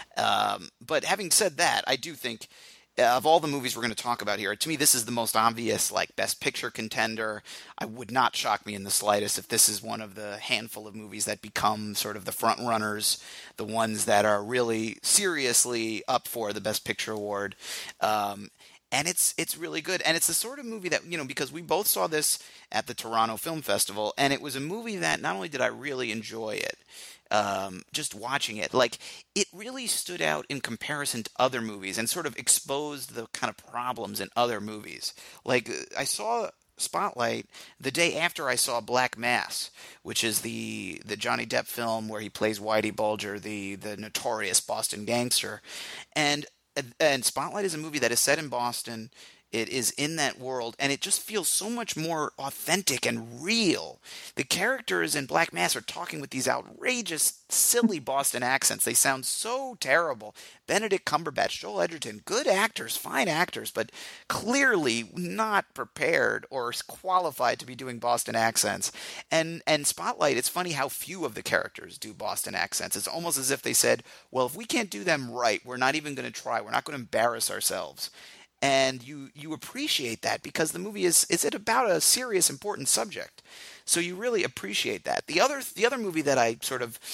Um, but having said that, I do think of all the movies we're going to talk about here, to me, this is the most obvious, like, Best Picture contender. I would not shock me in the slightest if this is one of the handful of movies that become sort of the front runners, the ones that are really seriously up for the Best Picture award. Um, and it's it's really good. And it's the sort of movie that, you know, because we both saw this at the Toronto Film Festival, and it was a movie that not only did I really enjoy it, Um, just watching it, like, it really stood out in comparison to other movies and sort of exposed the kind of problems in other movies. Like, I saw Spotlight the day after I saw Black Mass, which is the the Johnny Depp film where he plays Whitey Bulger, the the notorious Boston gangster. And and Spotlight is a movie that is set in Boston. It is in that world, and it just feels so much more authentic and real. The characters in Black Mass are talking with these outrageous, silly Boston accents. They sound so terrible. Benedict Cumberbatch, Joel Edgerton, good actors, fine actors, but clearly not prepared or qualified to be doing Boston accents. And and Spotlight, it's funny how few of the characters do Boston accents. It's almost as if they said, well, if we can't do them right, we're not even going to try. We're not going to embarrass ourselves. And you, you appreciate that because the movie is is it about a serious, important subject. So you really appreciate that. The other the other movie that I sort of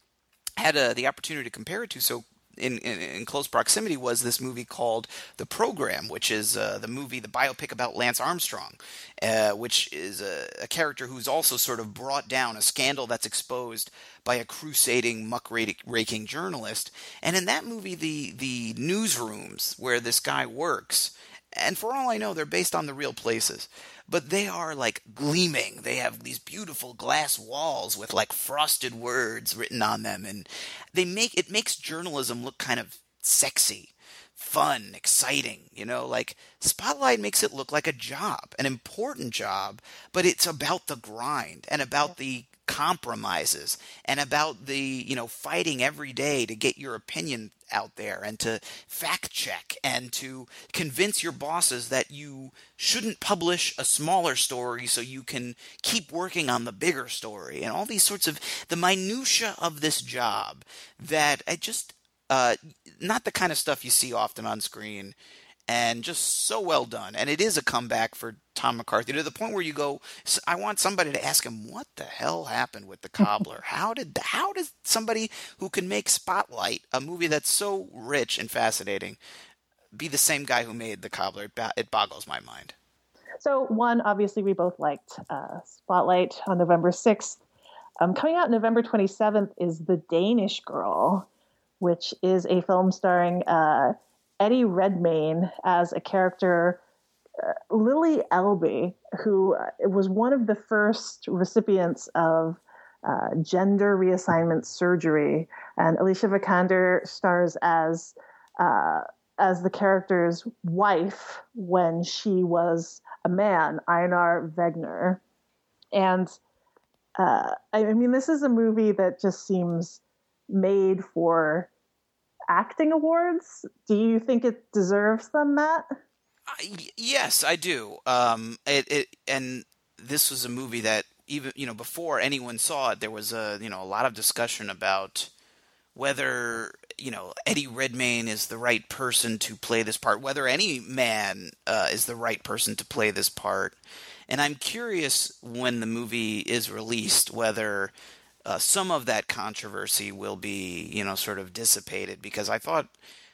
had a, the opportunity to compare it to so in, in, in close proximity was this movie called The Program, which is uh, the movie, the biopic about Lance Armstrong, uh, which is a, a character who's also sort of brought down a scandal that's exposed by a crusading, muck-raking journalist. And in that movie, the the newsrooms where this guy works, and for all I know, they're based on the real places, but they are like gleaming. They have these beautiful glass walls with like frosted words written on them, and they make it makes journalism look kind of sexy, fun, exciting. You know, like Spotlight makes it look like a job, an important job, but it's about the grind and about the compromises and about the, you know, fighting every day to get your opinion out there and to fact check and to convince your bosses that you shouldn't publish a smaller story so you can keep working on the bigger story, and all these sorts of the minutia of this job that I just uh not the kind of stuff you see often on screen, and just so well done. And it is a comeback for Tom McCarthy to the point where you go, I want somebody to ask him, what the hell happened with The Cobbler? How did how does somebody who can make Spotlight, a movie that's so rich and fascinating, be the same guy who made The Cobbler? It boggles my mind. So one, obviously we both liked uh, Spotlight on November sixth. Um, coming out November twenty-seventh is The Danish Girl, which is a film starring uh, Eddie Redmayne as a character, uh, Lily Elby, who uh, was one of the first recipients of uh, gender reassignment surgery. And Alicia Vikander stars as uh, as the character's wife when she was a man, Einar Wegner. And uh, I mean, this is a movie that just seems made for acting awards. Do you think it deserves them, Matt? Uh, yes, I do. Um, it, it and this was a movie that even you know before anyone saw it, there was a you know a lot of discussion about whether you know, Eddie Redmayne is the right person to play this part, whether any man uh, is the right person to play this part. And I'm curious when the movie is released whether uh, some of that controversy will be, you know, sort of dissipated, because I thought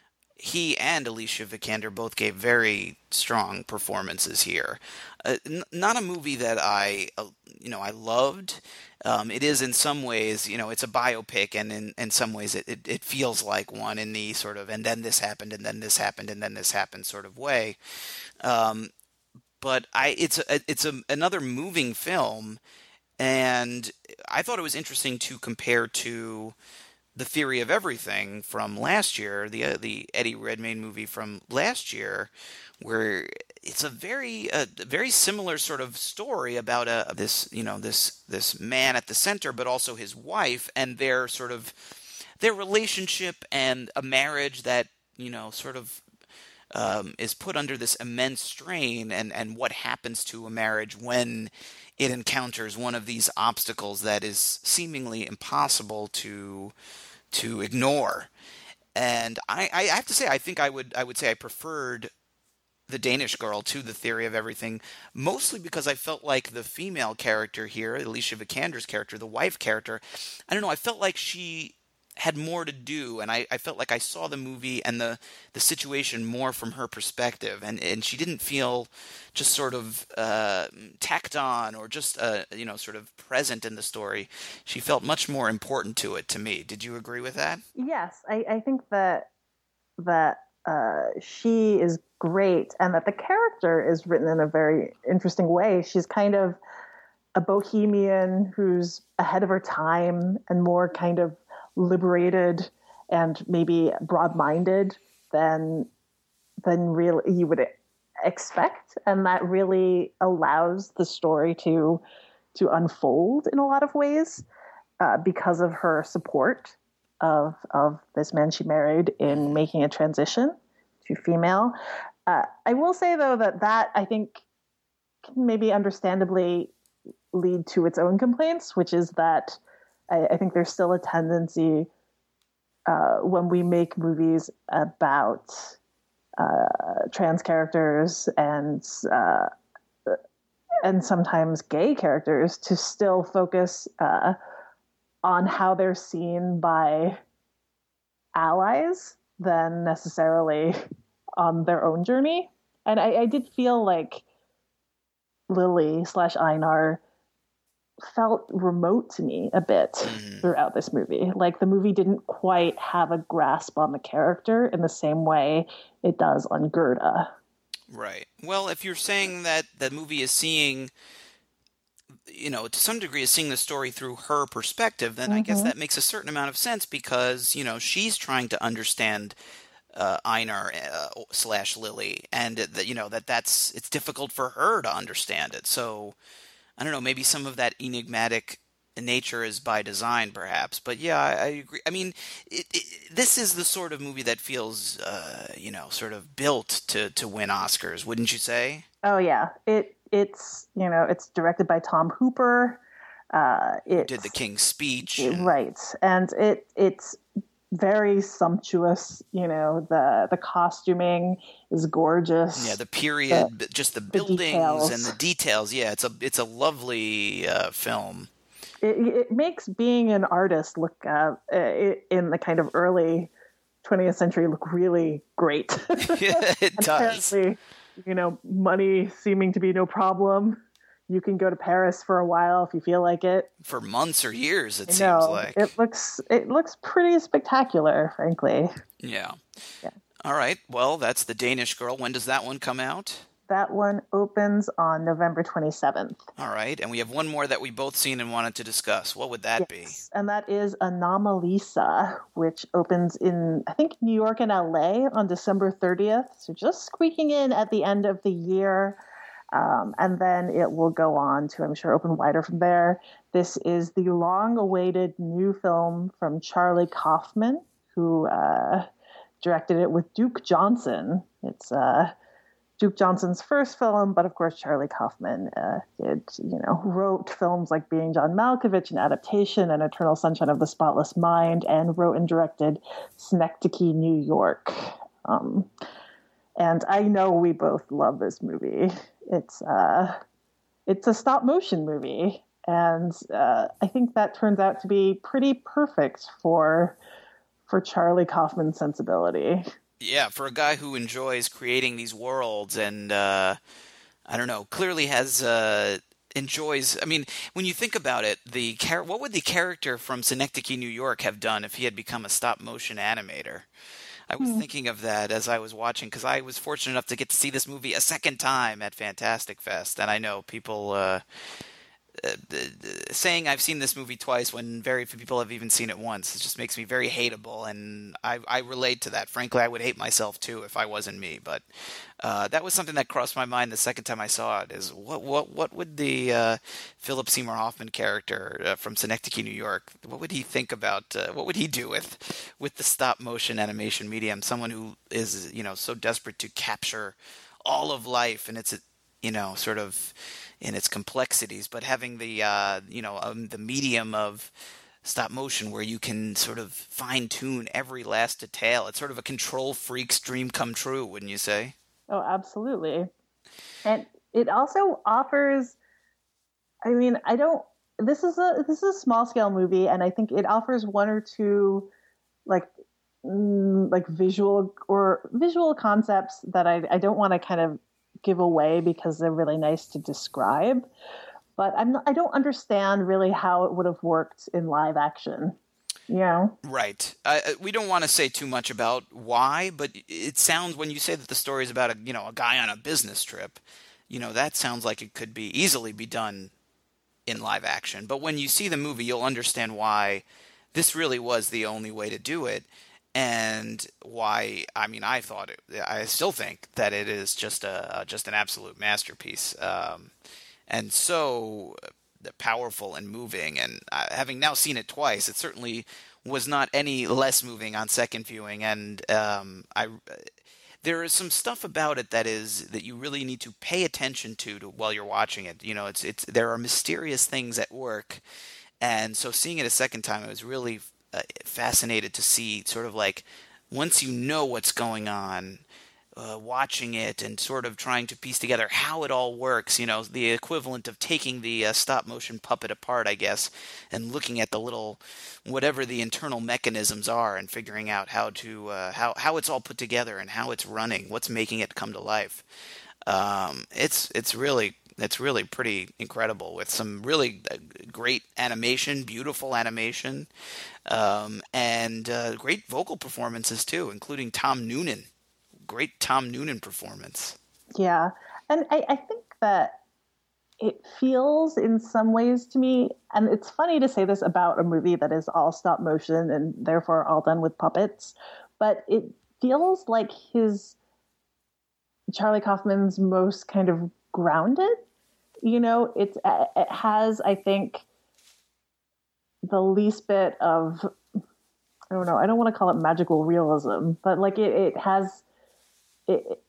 he and Alicia Vikander both gave very strong performances here. Uh, n- not a movie that I, uh, you know, I loved. Um, it is in some ways, you know, it's a biopic, and in, in some ways it, it, it feels like one in the sort of, and then this happened, and then this happened, and then this happened sort of way. Um, but I, it's a, it's a, another moving film, and I thought it was interesting to compare to The Theory of Everything from last year, the uh, the Eddie Redmayne movie from last year, where it's a very uh, very similar sort of story about a this you know this this man at the center, but also his wife and their sort of their relationship and a marriage that you know sort of um, is put under this immense strain, and and what happens to a marriage when it encounters one of these obstacles that is seemingly impossible to to ignore. And I, I have to say, I think I would I would say I preferred The Danish Girl to The Theory of Everything, mostly because I felt like the female character here, Alicia Vikander's character, the wife character, I don't know, I felt like she had more to do, and I, I felt like I saw the movie and the, the situation more from her perspective, and, and she didn't feel just sort of uh, tacked on or just uh, you know sort of present in the story. She felt much more important to it to me. Did you agree with that? Yes, I, I think that that uh, she is great, and that the character is written in a very interesting way. She's kind of a bohemian who's ahead of her time and more kind of liberated and maybe broad-minded than than really you would expect, and that really allows the story to to unfold in a lot of ways uh, because of her support of of this man she married in making a transition to female. Uh, I will say though that that I think can maybe understandably lead to its own complaints, which is that I, I think there's still a tendency uh, when we make movies about uh, trans characters and uh, and sometimes gay characters to still focus uh, on how they're seen by allies than necessarily on their own journey. And I, I did feel like Lily slash Einar felt remote to me a bit mm. throughout this movie. Like the movie didn't quite have a grasp on the character in the same way it does on Gerda. Right. Well, if you're saying that the movie is seeing, you know, to some degree is seeing the story through her perspective, then mm-hmm. I guess that makes a certain amount of sense because, you know, she's trying to understand uh, Einar uh, slash Lily, and that, you know, that that's, it's difficult for her to understand it. So, I don't know, maybe some of that enigmatic nature is by design, perhaps. But yeah, I, I agree. I mean, it, it, this is the sort of movie that feels, uh, you know, sort of built to, to win Oscars, wouldn't you say? Oh, yeah. It It's, you know, it's directed by Tom Hooper. Uh, it did The King's Speech. It, right. And it it's very sumptuous. You know, the the costuming is gorgeous. Yeah, the period, the, just the buildings the and the details. Yeah, it's a it's a lovely uh, film. It, it makes being an artist look uh, in the kind of early twentieth century look really great. Yeah, it does. Apparently, you know, money seeming to be no problem. You can go to Paris for a while if you feel like it. For months or years, it I seems know. like. It looks it looks pretty spectacular, frankly. Yeah. Yeah. All right. Well, that's The Danish Girl. When does that one come out? That one opens on November twenty-seventh. All right. And we have one more that we both seen and wanted to discuss. What would that yes. be? And that is Anomalisa, which opens in, I think, New York and L A on December thirtieth. So just squeaking in at the end of the year. Um, and then it will go on to, I'm sure, open wider from there. This is the long-awaited new film from Charlie Kaufman, who uh, directed it with Duke Johnson. It's uh, Duke Johnson's first film, but of course Charlie Kaufman uh, did, you know, wrote films like Being John Malkovich, an adaptation, and Eternal Sunshine of the Spotless Mind, and wrote and directed Synecdoche, New York. Um, and I know we both love this movie. It's uh, it's a stop motion movie, and uh, I think that turns out to be pretty perfect for for Charlie Kaufman's sensibility. Yeah, for a guy who enjoys creating these worlds and, uh, I don't know, clearly has, uh, enjoys, I mean, when you think about it, the char- what would the character from Synecdoche, New York have done if he had become a stop-motion animator? I was mm. thinking of that as I was watching, because I was fortunate enough to get to see this movie a second time at Fantastic Fest, and I know people... Uh, Uh, saying I've seen this movie twice when very few people have even seen it once, it just makes me very hateable, and I, I relate to that. Frankly, I would hate myself too if I wasn't me. But uh, that was something that crossed my mind the second time I saw it: is what what what would the uh, Philip Seymour Hoffman character uh, from Synecdoche, New York, what would he think about? Uh, what would he do with with the stop motion animation medium? Someone who is, you know, so desperate to capture all of life and it's, you know, sort of in its complexities, but having the uh, you know um, the medium of stop motion where you can sort of fine tune every last detail. It's sort of a control freak's dream come true, wouldn't you say? Oh, absolutely. And it also offers. I mean, I don't. This is a this is a small scale movie, and I think it offers one or two like mm, like visual or visual concepts that I I don't want to kind of give away because they're really nice to describe, but I'm not, I don't understand really how it would have worked in live action. You know? Right. Uh, we don't want to say too much about why, but it sounds, when you say that the story is about a you know a guy on a business trip, you know that sounds like it could be easily be done in live action. But when you see the movie, you'll understand why this really was the only way to do it. And why? I mean, I thought it. I still think that it is just a just an absolute masterpiece, um, and so powerful and moving. And uh, having now seen it twice, it certainly was not any less moving on second viewing. And um, I, there is some stuff about it that is that you really need to pay attention to, to while you're watching it. You know, it's it's there are mysterious things at work, and so seeing it a second time, it was really. Uh, fascinated to see sort of like once you know what's going on, uh, watching it and sort of trying to piece together how it all works, you know, the equivalent of taking the uh, stop motion puppet apart, I guess, and looking at the little, whatever the internal mechanisms are and figuring out how to, uh, how, how it's all put together and how it's running, what's making it come to life. Um, it's, it's really, it's really pretty incredible with some really great animation, beautiful animation. Um, and uh, great vocal performances too, including Tom Noonan. Great Tom Noonan performance. Yeah, and I, I think that it feels in some ways to me, and it's funny to say this about a movie that is all stop motion and therefore all done with puppets, but it feels like his Charlie Kaufman's most kind of grounded. You know, it's it has, I think, the least bit of, I don't know, I don't want to call it magical realism, but like it, it has it,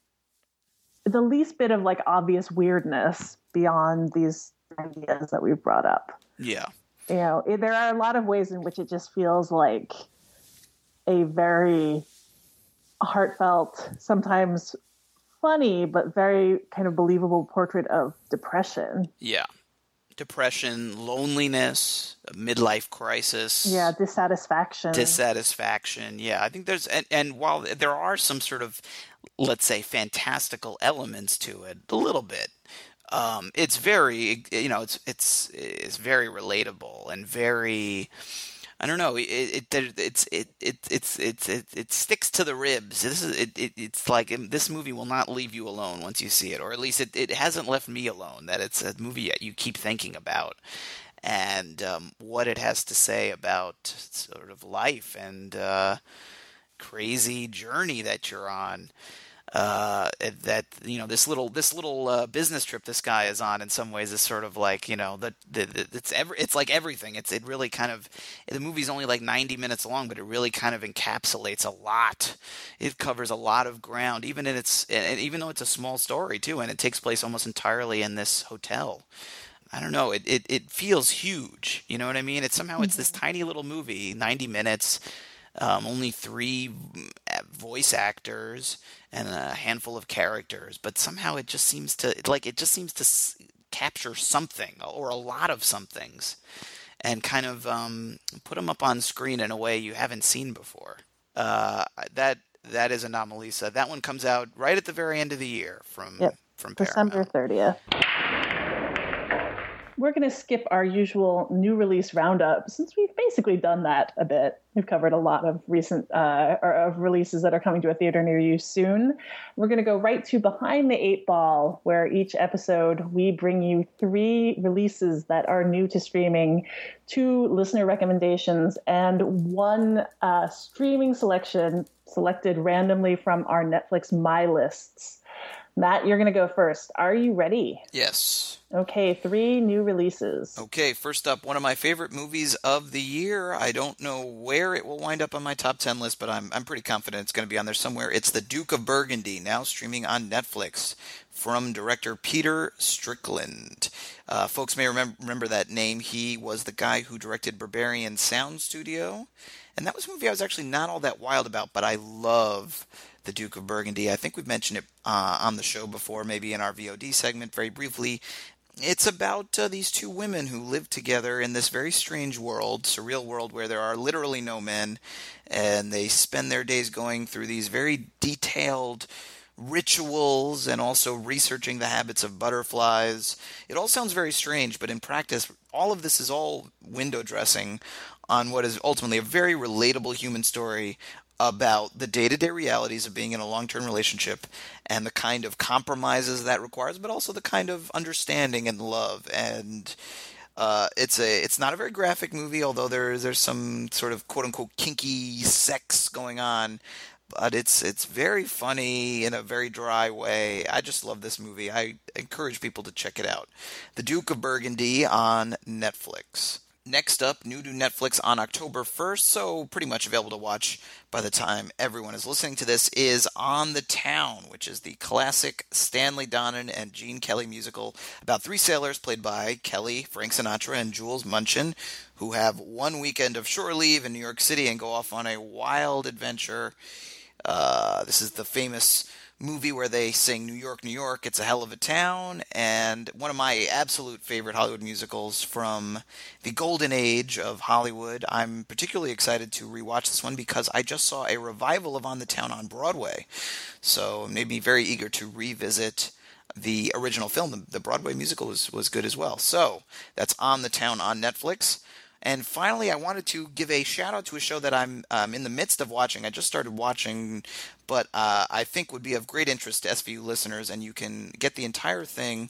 the least bit of like obvious weirdness beyond these ideas that we've brought up. Yeah. You know, it, there are a lot of ways in which it just feels like a very heartfelt, sometimes funny, but very kind of believable portrait of depression. Yeah. Depression, loneliness, a midlife crisis. Yeah, dissatisfaction. Dissatisfaction, yeah. I think there's, and, and while there are some sort of, let's say, fantastical elements to it, a little bit, um, it's very, you know, it's it's it's very relatable and very, I don't know, it it it's it it it's it's it, it sticks to the ribs. This is it, it it's like this movie will not leave you alone once you see it, or at least it, it hasn't left me alone. That it's a movie that you keep thinking about and um, what it has to say about sort of life and uh, crazy journey that you're on. uh, that you know this little this little uh, business trip this guy is on in some ways is sort of like you know the, the, the it's every it's like everything. It's it really kind of the movie's only like ninety minutes long, but it really kind of encapsulates a lot. It covers a lot of ground, even in its and even though it's a small story too, and it takes place almost entirely in this hotel. I don't know. It, it, it feels huge. You know what I mean? It's somehow it's this tiny little movie, ninety minutes, um, only three voice actors and a handful of characters, but somehow it just seems to like it just seems to s- capture something or a lot of some things, and kind of um, put them up on screen in a way you haven't seen before. Uh, that that is Anomalisa. That one comes out right at the very end of the year from yep. from December thirtieth. We're going to skip our usual new release roundup since we've basically done that a bit. We've covered a lot of recent uh, or of releases that are coming to a theater near you soon. We're going to go right to Behind the Eight Ball, where each episode we bring you three releases that are new to streaming, two listener recommendations, and one uh, streaming selection selected randomly from our Netflix My Lists. Matt, you're going to go first. Are you ready? Yes. Okay, three new releases. Okay, first up, one of my favorite movies of the year. I don't know where it will wind up on my top ten list, but I'm I'm pretty confident it's going to be on there somewhere. It's The Duke of Burgundy, now streaming on Netflix, from director Peter Strickland. Uh, folks may remember, remember that name. He was the guy who directed Berberian Sound Studio, and that was a movie I was actually not all that wild about, but I love The Duke of Burgundy. I think we've mentioned it uh, on the show before, maybe in our V O D segment very briefly. It's about uh, these two women who live together in this very strange world, surreal world where there are literally no men, and they spend their days going through these very detailed rituals and also researching the habits of butterflies. It all sounds very strange, but in practice, all of this is all window dressing on what is ultimately a very relatable human story about the day-to-day realities of being in a long-term relationship and the kind of compromises that requires, but also the kind of understanding and love. And uh, it's a it's not a very graphic movie, although there there's some sort of quote-unquote kinky sex going on. But it's it's very funny in a very dry way. I just love this movie. I encourage people to check it out. The Duke of Burgundy on Netflix. Next up, new to Netflix on October first, so pretty much available to watch by the time everyone is listening to this, is On the Town, which is the classic Stanley Donen and Gene Kelly musical about three sailors played by Kelly, Frank Sinatra, and Jules Munchin, who have one weekend of shore leave in New York City and go off on a wild adventure. Uh, this is the famous movie where they sing New York, New York, it's a hell of a town, and one of my absolute favorite Hollywood musicals from the golden age of Hollywood. I'm particularly excited to rewatch this one because I just saw a revival of On the Town on Broadway, so it made me very eager to revisit the original film. The, the Broadway musical was, was good as well. So that's On the Town on Netflix. And finally, I wanted to give a shout-out to a show that I'm um, in the midst of watching. I just started watching, but uh, I think would be of great interest to S V U listeners, and you can get the entire thing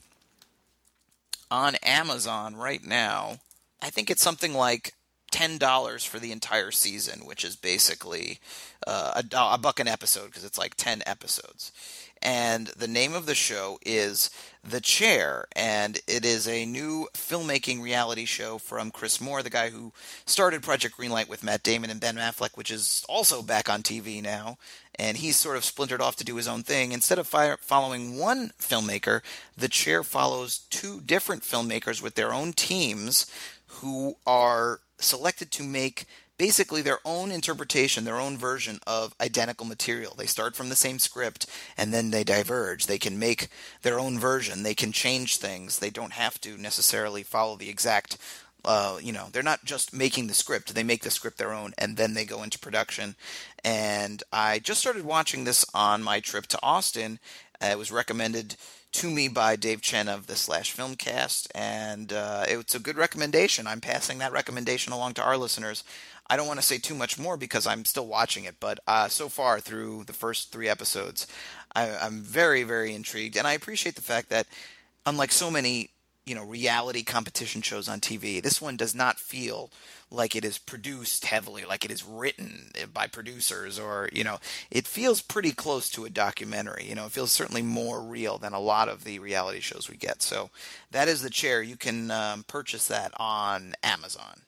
on Amazon right now. I think it's something like ten dollars for the entire season, which is basically uh, a, a buck an episode because it's like ten episodes. And the name of the show is The Chair, and it is a new filmmaking reality show from Chris Moore, the guy who started Project Greenlight with Matt Damon and Ben Affleck, which is also back on T V now, and he's sort of splintered off to do his own thing. Instead of fi- following one filmmaker, The Chair follows two different filmmakers with their own teams who are selected to make basically their own interpretation, their own version of identical material. They start from the same script, and then they diverge. They can make their own version. They can change things. They don't have to necessarily follow the exact, uh, you know, they're not just making the script. They make the script their own, and then they go into production. And I just started watching this on my trip to Austin. Uh, it was recommended to me by Dave Chen of the Slash Filmcast, and uh, it's a good recommendation. I'm passing that recommendation along to our listeners. I don't want to say too much more because I'm still watching it, but uh, so far through the first three episodes, I, I'm very, very intrigued, and I appreciate the fact that, unlike so many you know, reality competition shows on T V. This one does not feel like it is produced heavily, like it is written by producers, or, you know, it feels pretty close to a documentary. You know, it feels certainly more real than a lot of the reality shows we get. So that is The Chair. You can um, purchase that on Amazon.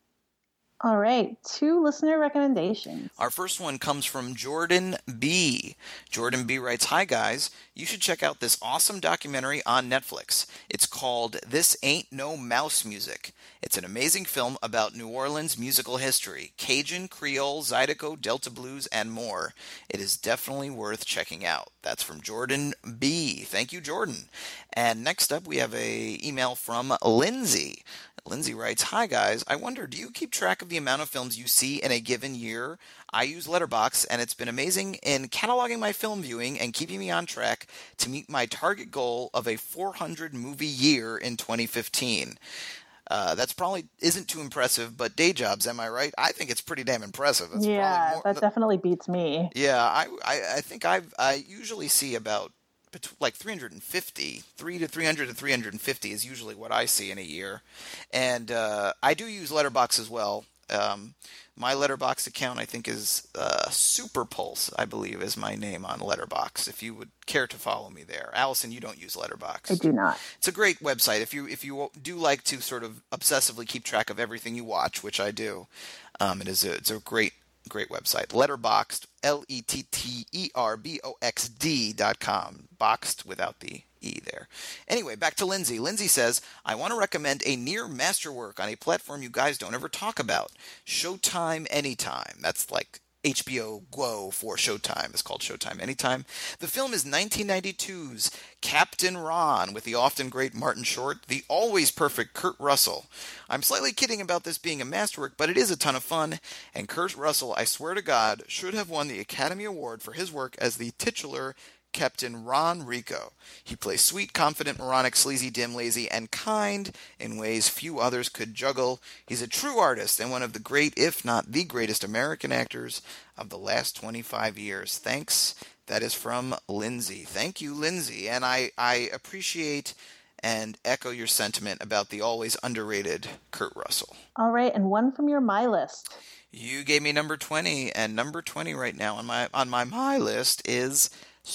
All right, two listener recommendations. Our first one comes from Jordan B. Jordan B. writes, "Hi guys, you should check out this awesome documentary on Netflix. It's called This Ain't No Mouse Music. It's an amazing film about New Orleans musical history, Cajun, Creole, Zydeco, Delta Blues, and more. It is definitely worth checking out." That's from Jordan B. Thank you, Jordan. And next up, we have a email from Lindsay. Lindsay writes, "Hi guys, I wonder, do you keep track of the amount of films you see in a given year? I use Letterboxd, and it's been amazing in cataloging my film viewing and keeping me on track to meet my target goal of a four hundred movie year in twenty fifteen. Uh, that's probably isn't too impressive, but day jobs, am I right? I think it's pretty damn impressive. It's yeah, more, that definitely beats me. Yeah, I, I, I think I've, I usually see about like three hundred fifty, three to three hundred to three hundred fifty is usually what I see in a year. And uh, I do use Letterboxd as well. Um, my Letterboxd account, I think, is uh, Superpulse, I believe, is my name on Letterboxd, if you would care to follow me there. Allison, you don't use Letterboxd. I do not. It's a great website. If you if you do like to sort of obsessively keep track of everything you watch, which I do, um, it is a, it's a great Great website. Letterboxd, L E T T E R B O X D dot com. Boxed without the E there. Anyway, back to Lindsay. Lindsay says, "I want to recommend a near masterwork on a platform you guys don't ever talk about. Showtime Anytime." That's like H B O Go for Showtime. It's called Showtime Anytime. The film is nineteen ninety-two's Captain Ron with the often great Martin Short, the always perfect Kurt Russell. I'm slightly kidding about this being a masterwork, but it is a ton of fun, and Kurt Russell, I swear to God, should have won the Academy Award for his work as the titular Captain Ron Rico. He plays sweet, confident, moronic, sleazy, dim, lazy, and kind in ways few others could juggle. He's a true artist and one of the great, if not the greatest, American actors of the last twenty-five years. Thanks. That is from Lindsay. Thank you, Lindsay. And I, I appreciate and echo your sentiment about the always underrated Kurt Russell. All right, and one from your My List. You gave me number twenty, and number twenty right now on my on my My List is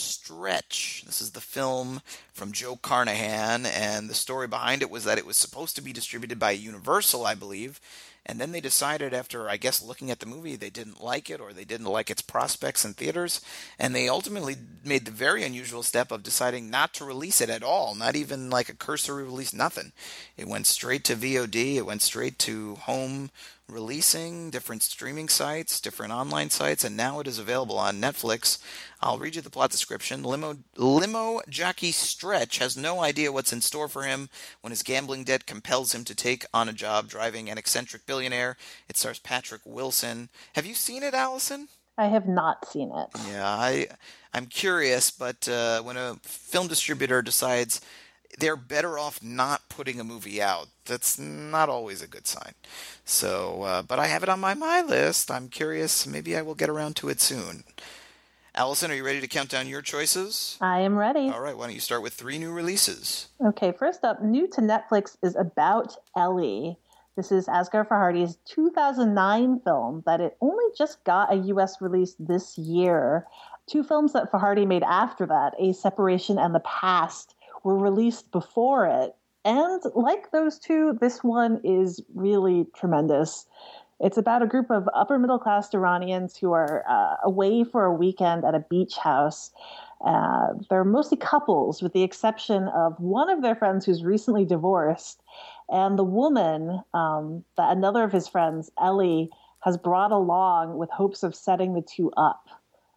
Stretch. This is the film from Joe Carnahan, and the story behind it was that it was supposed to be distributed by Universal, I believe, and then they decided after, I guess, looking at the movie, they didn't like it, or they didn't like its prospects in theaters, and they ultimately made the very unusual step of deciding not to release it at all, not even like a cursory release, nothing. It went straight to V O D, it went straight to home releasing, different streaming sites, different online sites, and now it is available on Netflix. I'll read you the plot description. Limo, limo jockey Stretch has no idea what's in store for him when his gambling debt compels him to take on a job driving an eccentric billionaire. It stars Patrick Wilson. Have you seen it, Allison? I have not seen it. Yeah, I, I'm curious, but uh, when a film distributor decides they're better off not putting a movie out, that's not always a good sign. So, uh, but I have it on my My List. I'm curious. Maybe I will get around to it soon. Allison, are you ready to count down your choices? I am ready. All right, why don't you start with three new releases? Okay, first up, new to Netflix is About Ellie. This is Asghar Farhadi's two thousand nine film that it only just got a U S release this year. Two films that Farhadi made after that, A Separation and The Past, were released before it. And like those two, this one is really tremendous. It's about a group of upper-middle-class Iranians who are uh, away for a weekend at a beach house. Uh, they're mostly couples, with the exception of one of their friends who's recently divorced. And the woman, um, that another of his friends, Ellie, has brought along with hopes of setting the two up.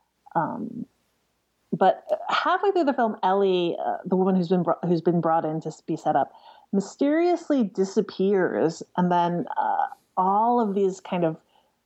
Um, but halfway through the film, Ellie, uh, the woman who's been br- who's been brought in to be set up, mysteriously disappears, and then uh, all of these kind of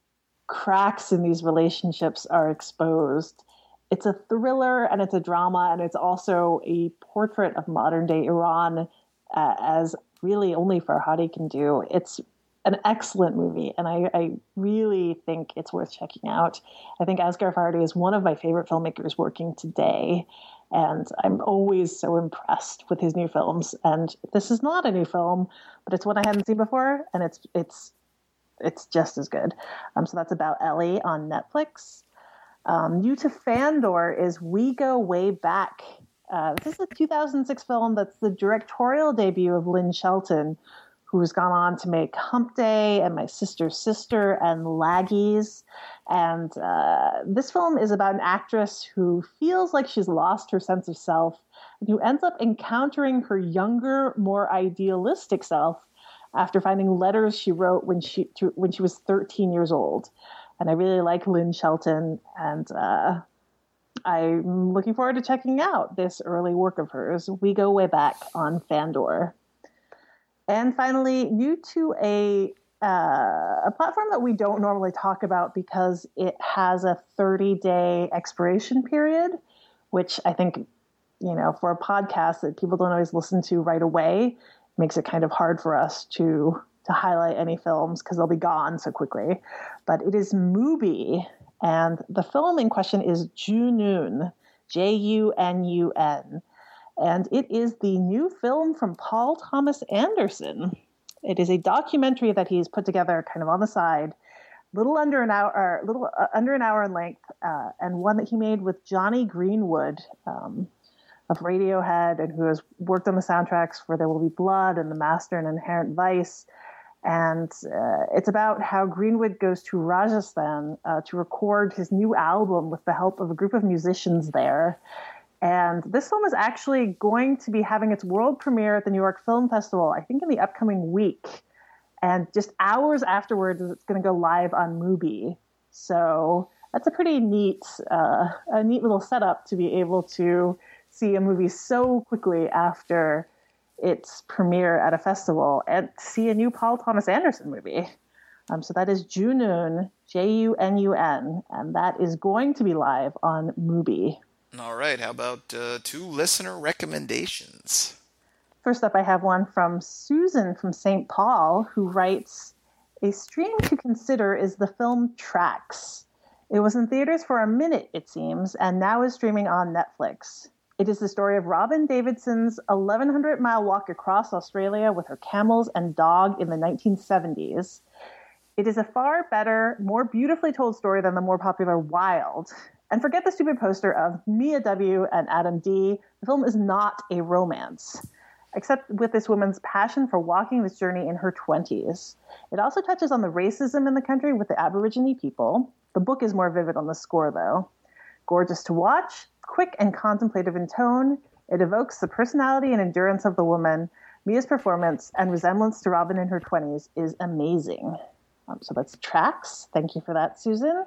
cracks in these relationships are exposed. It's a thriller, and it's a drama, and it's also a portrait of modern-day Iran, uh, as really only Farhadi can do. It's an excellent movie, and I, I really think it's worth checking out. I think Asghar Farhadi is one of my favorite filmmakers working today, And I'm always so impressed with his new films. And this is not a new film, but it's one I hadn't seen before, and it's it's it's just as good. Um, so that's About Ellie on Netflix. Um, new to Fandor is We Go Way Back. Uh, this is a two thousand six film that's the directorial debut of Lynn Shelton, who's gone on to make Hump Day and My Sister's Sister and Laggies. And uh, this film is about an actress who feels like she's lost her sense of self and who ends up encountering her younger, more idealistic self after finding letters she wrote when she to, when she was thirteen years old. And I really like Lynn Shelton, and uh, I'm looking forward to checking out this early work of hers, We Go Way Back on Fandor. And finally, new to a uh, a platform that we don't normally talk about because it has a thirty-day expiration period, which I think, you know, for a podcast that people don't always listen to right away, makes it kind of hard for us to to highlight any films because they'll be gone so quickly. But it is Mubi, and the film in question is Junun, J U N U N. And it is the new film from Paul Thomas Anderson. It is a documentary that he's put together kind of on the side, little under an hour, or little uh, under an hour in length, uh, and one that he made with Johnny Greenwood um, of Radiohead, and who has worked on the soundtracks for There Will Be Blood and The Master and Inherent Vice. And uh, it's about how Greenwood goes to Rajasthan uh, to record his new album with the help of a group of musicians there. And this film is actually going to be having its world premiere at the New York Film Festival, I think in the upcoming week. And just hours afterwards, it's going to go live on Mubi. So that's a pretty neat, uh, a neat little setup to be able to see a movie so quickly after its premiere at a festival and see a new Paul Thomas Anderson movie. Um, so that is Junun, J U N U N, and that is going to be live on Mubi. All right, how about uh, two listener recommendations? First up, I have one from Susan from Saint Paul, who writes, a stream to consider is the film Tracks. It was in theaters for a minute, it seems, and now is streaming on Netflix. It is the story of Robin Davidson's eleven hundred mile walk across Australia with her camels and dog in the nineteen seventies. It is a far better, more beautifully told story than the more popular Wild. And forget the stupid poster of Mia W. and Adam D. The film is not a romance, except with this woman's passion for walking this journey in her twenties. It also touches on the racism in the country with the Aborigine people. The book is more vivid on the score, though. Gorgeous to watch, quick and contemplative in tone, it evokes the personality and endurance of the woman. Mia's performance and resemblance to Robin in her twenties is amazing. Um, so that's Tracks. Thank you for that, Susan.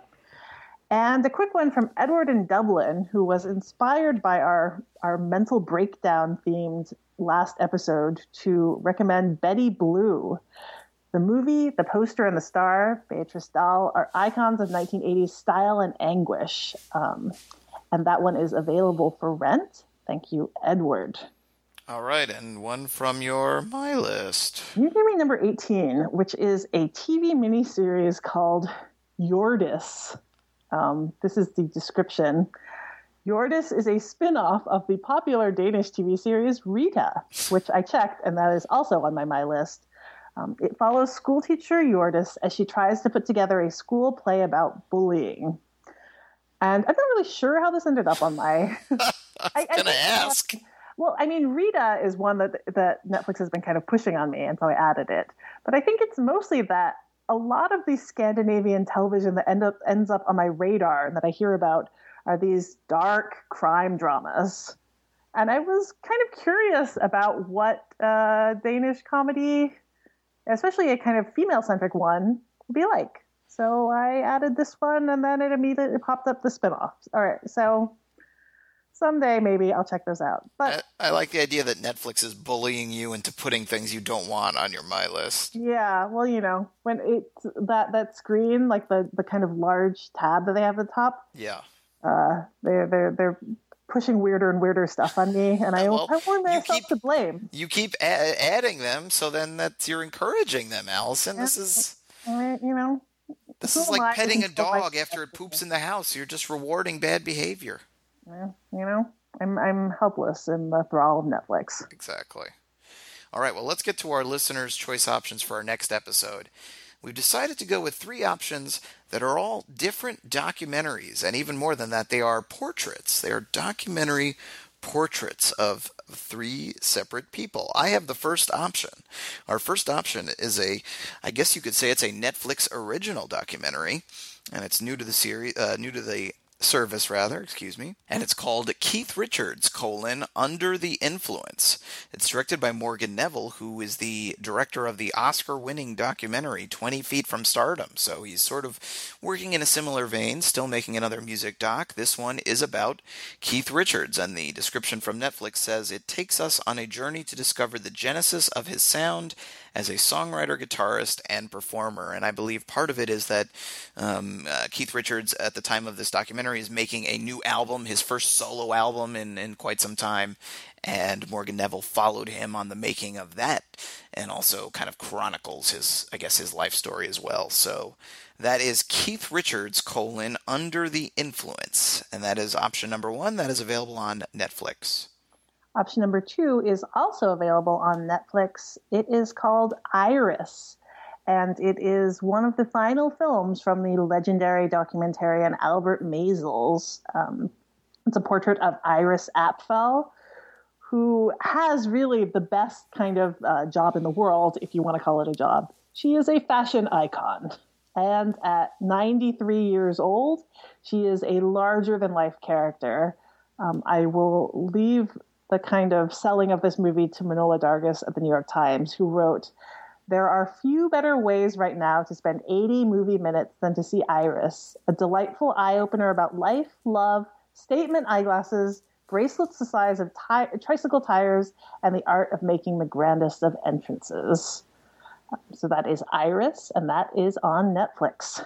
And a quick one from Edward in Dublin, who was inspired by our, our mental breakdown themed last episode to recommend Betty Blue. The movie, the poster, and the star, Beatrice Dahl, are icons of nineteen eighties style and anguish. Um, and that one is available for rent. Thank you, Edward. All right, and one from your My List. You gave me number eighteen, which is a T V miniseries called Hjordis. Um, this is the description. Hjordis is a spin-off of the popular Danish T V series Rita, which I checked, and that is also on my My List. Um, it follows schoolteacher Hjordis as she tries to put together a school play about bullying. And I'm not really sure how this ended up on my... I was going to ask. Well, I mean, Rita is one that that Netflix has been kind of pushing on me, and so I added it. But I think it's mostly that a lot of the Scandinavian television that end up ends up on my radar and that I hear about are these dark crime dramas. And I was kind of curious about what uh, Danish comedy, especially a kind of female-centric one, would be like. So I added this one, and then it immediately popped up the spinoffs. All right, so someday maybe I'll check those out. But I, I like the idea that Netflix is bullying you into putting things you don't want on your My List. Yeah, well, you know, when it's that that screen, like the, the kind of large tab that they have at the top. Yeah. Uh, they're they're they're pushing weirder and weirder stuff on me, and I well, I want myself keep, to blame. You keep a- adding them, so then that's you're encouraging them, Allison. Yeah. This is, uh, you know, this is like petting a dog after it poops in the house. You're just rewarding bad behavior. Yeah, you know, I'm I'm helpless in the thrall of Netflix. Exactly. All right, well, let's get to our listeners' choice options for our next episode. We've decided to go with three options that are all different documentaries, and even more than that, they are portraits. They are documentary portraits of three separate people. I have the first option. Our first option is a, I guess you could say it's a Netflix original documentary, and it's new to the series, uh, new to the service rather, excuse me, and it's called Keith Richards, colon, Under the Influence. It's directed by Morgan Neville, who is the director of the Oscar-winning documentary twenty feet from Stardom, so he's sort of working in a similar vein, still making another music doc. This one is about Keith Richards, and the description from Netflix says, it takes us on a journey to discover the genesis of his sound as a songwriter, guitarist, and performer. And I believe part of it is that um, uh, Keith Richards, at the time of this documentary, is making a new album, his first solo album in, in quite some time, and Morgan Neville followed him on the making of that, and also kind of chronicles his, I guess, his life story as well. So that is Keith Richards, colon, Under the Influence, and that is option number one. That is available on Netflix. Option number two is also available on Netflix. It is called Iris, and it is one of the final films from the legendary documentarian Albert Maysles. Um, it's a portrait of Iris Apfel, who has really the best kind of uh, job in the world, if you want to call it a job. She is a fashion icon, and at ninety-three years old, she is a larger-than-life character. Um, I will leave the kind of selling of this movie to Manohla Dargis at the New York Times, who wrote, there are few better ways right now to spend eighty movie minutes than to see Iris, a delightful eye-opener about life, love, statement eyeglasses, bracelets the size of ti- tricycle tires, and the art of making the grandest of entrances. So that is Iris, and that is on Netflix.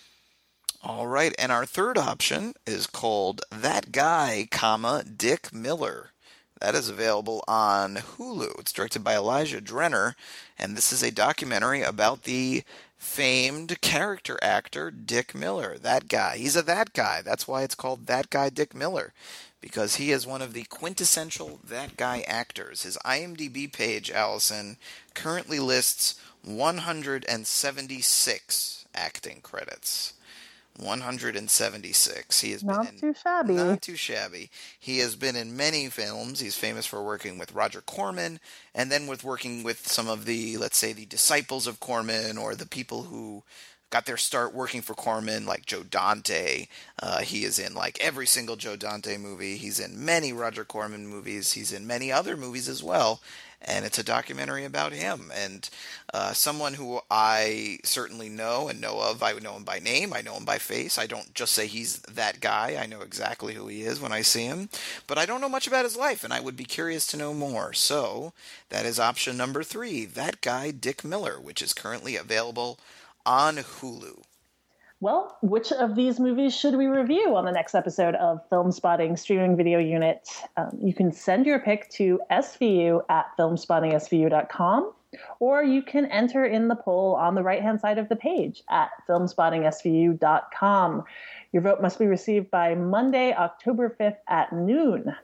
All right, and our third option is called That Guy, comma, Dick Miller. That is available on Hulu. It's directed by Elijah Drenner, and this is a documentary about the famed character actor Dick Miller. That guy. He's a that guy. That's why it's called That Guy, Dick Miller, because he is one of the quintessential that guy actors. His IMDb page, Allison, currently lists one hundred seventy-six acting credits. one hundred seventy-six. He has not been in, too shabby. Not too shabby. He has been in many films. He's famous for working with Roger Corman, and then with working with some of the, let's say, the disciples of Corman, or the people who got their start working for Corman, like Joe Dante. Uh, he is in like every single Joe Dante movie. He's in many Roger Corman movies. He's in many other movies as well. And it's a documentary about him, and uh, someone who I certainly know and know of. I know him by name. I know him by face. I don't just say he's that guy. I know exactly who he is when I see him. But I don't know much about his life, and I would be curious to know more. So that is option number three, That Guy, Dick Miller, which is currently available on Hulu. Well, which of these movies should we review on the next episode of Film Spotting Streaming Video Unit? Um, you can send your pick to S V U at film spotting S V U dot com, or you can enter in the poll on the right-hand side of the page at film spotting S V U dot com. Your vote must be received by Monday, October fifth at noon.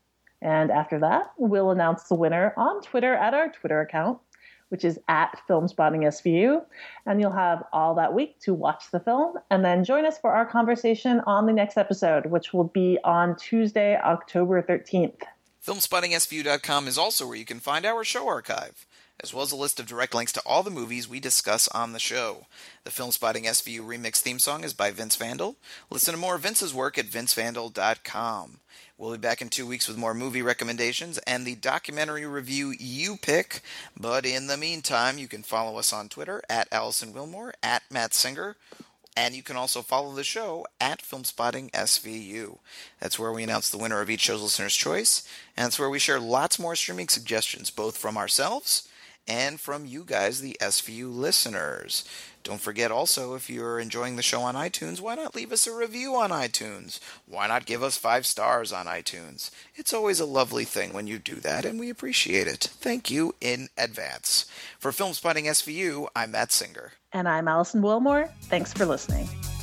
And after that, we'll announce the winner on Twitter at our Twitter account, which is at Film Spotting S V U, and you'll have all that week to watch the film, and then join us for our conversation on the next episode, which will be on Tuesday, October thirteenth. film spotting S V U dot com is also where you can find our show archive, as well as a list of direct links to all the movies we discuss on the show. The Film Spotting S V U remix theme song is by Vince Vandal. Listen to more of Vince's work at vince vandal dot com. We'll be back in two weeks with more movie recommendations and the documentary review you pick. But in the meantime, you can follow us on Twitter at Allison Wilmore, at Matt Singer, and you can also follow the show at Film Spotting S V U. That's where we announce the winner of each show's listener's choice, and it's where we share lots more streaming suggestions, both from ourselves and from you guys, the S V U listeners. Don't forget also, if you're enjoying the show on iTunes, why not leave us a review on iTunes? Why not give us five stars on iTunes? It's always a lovely thing when you do that, and we appreciate it. Thank you in advance. For Film Spotting S V U, I'm Matt Singer. And I'm Allison Wilmore. Thanks for listening.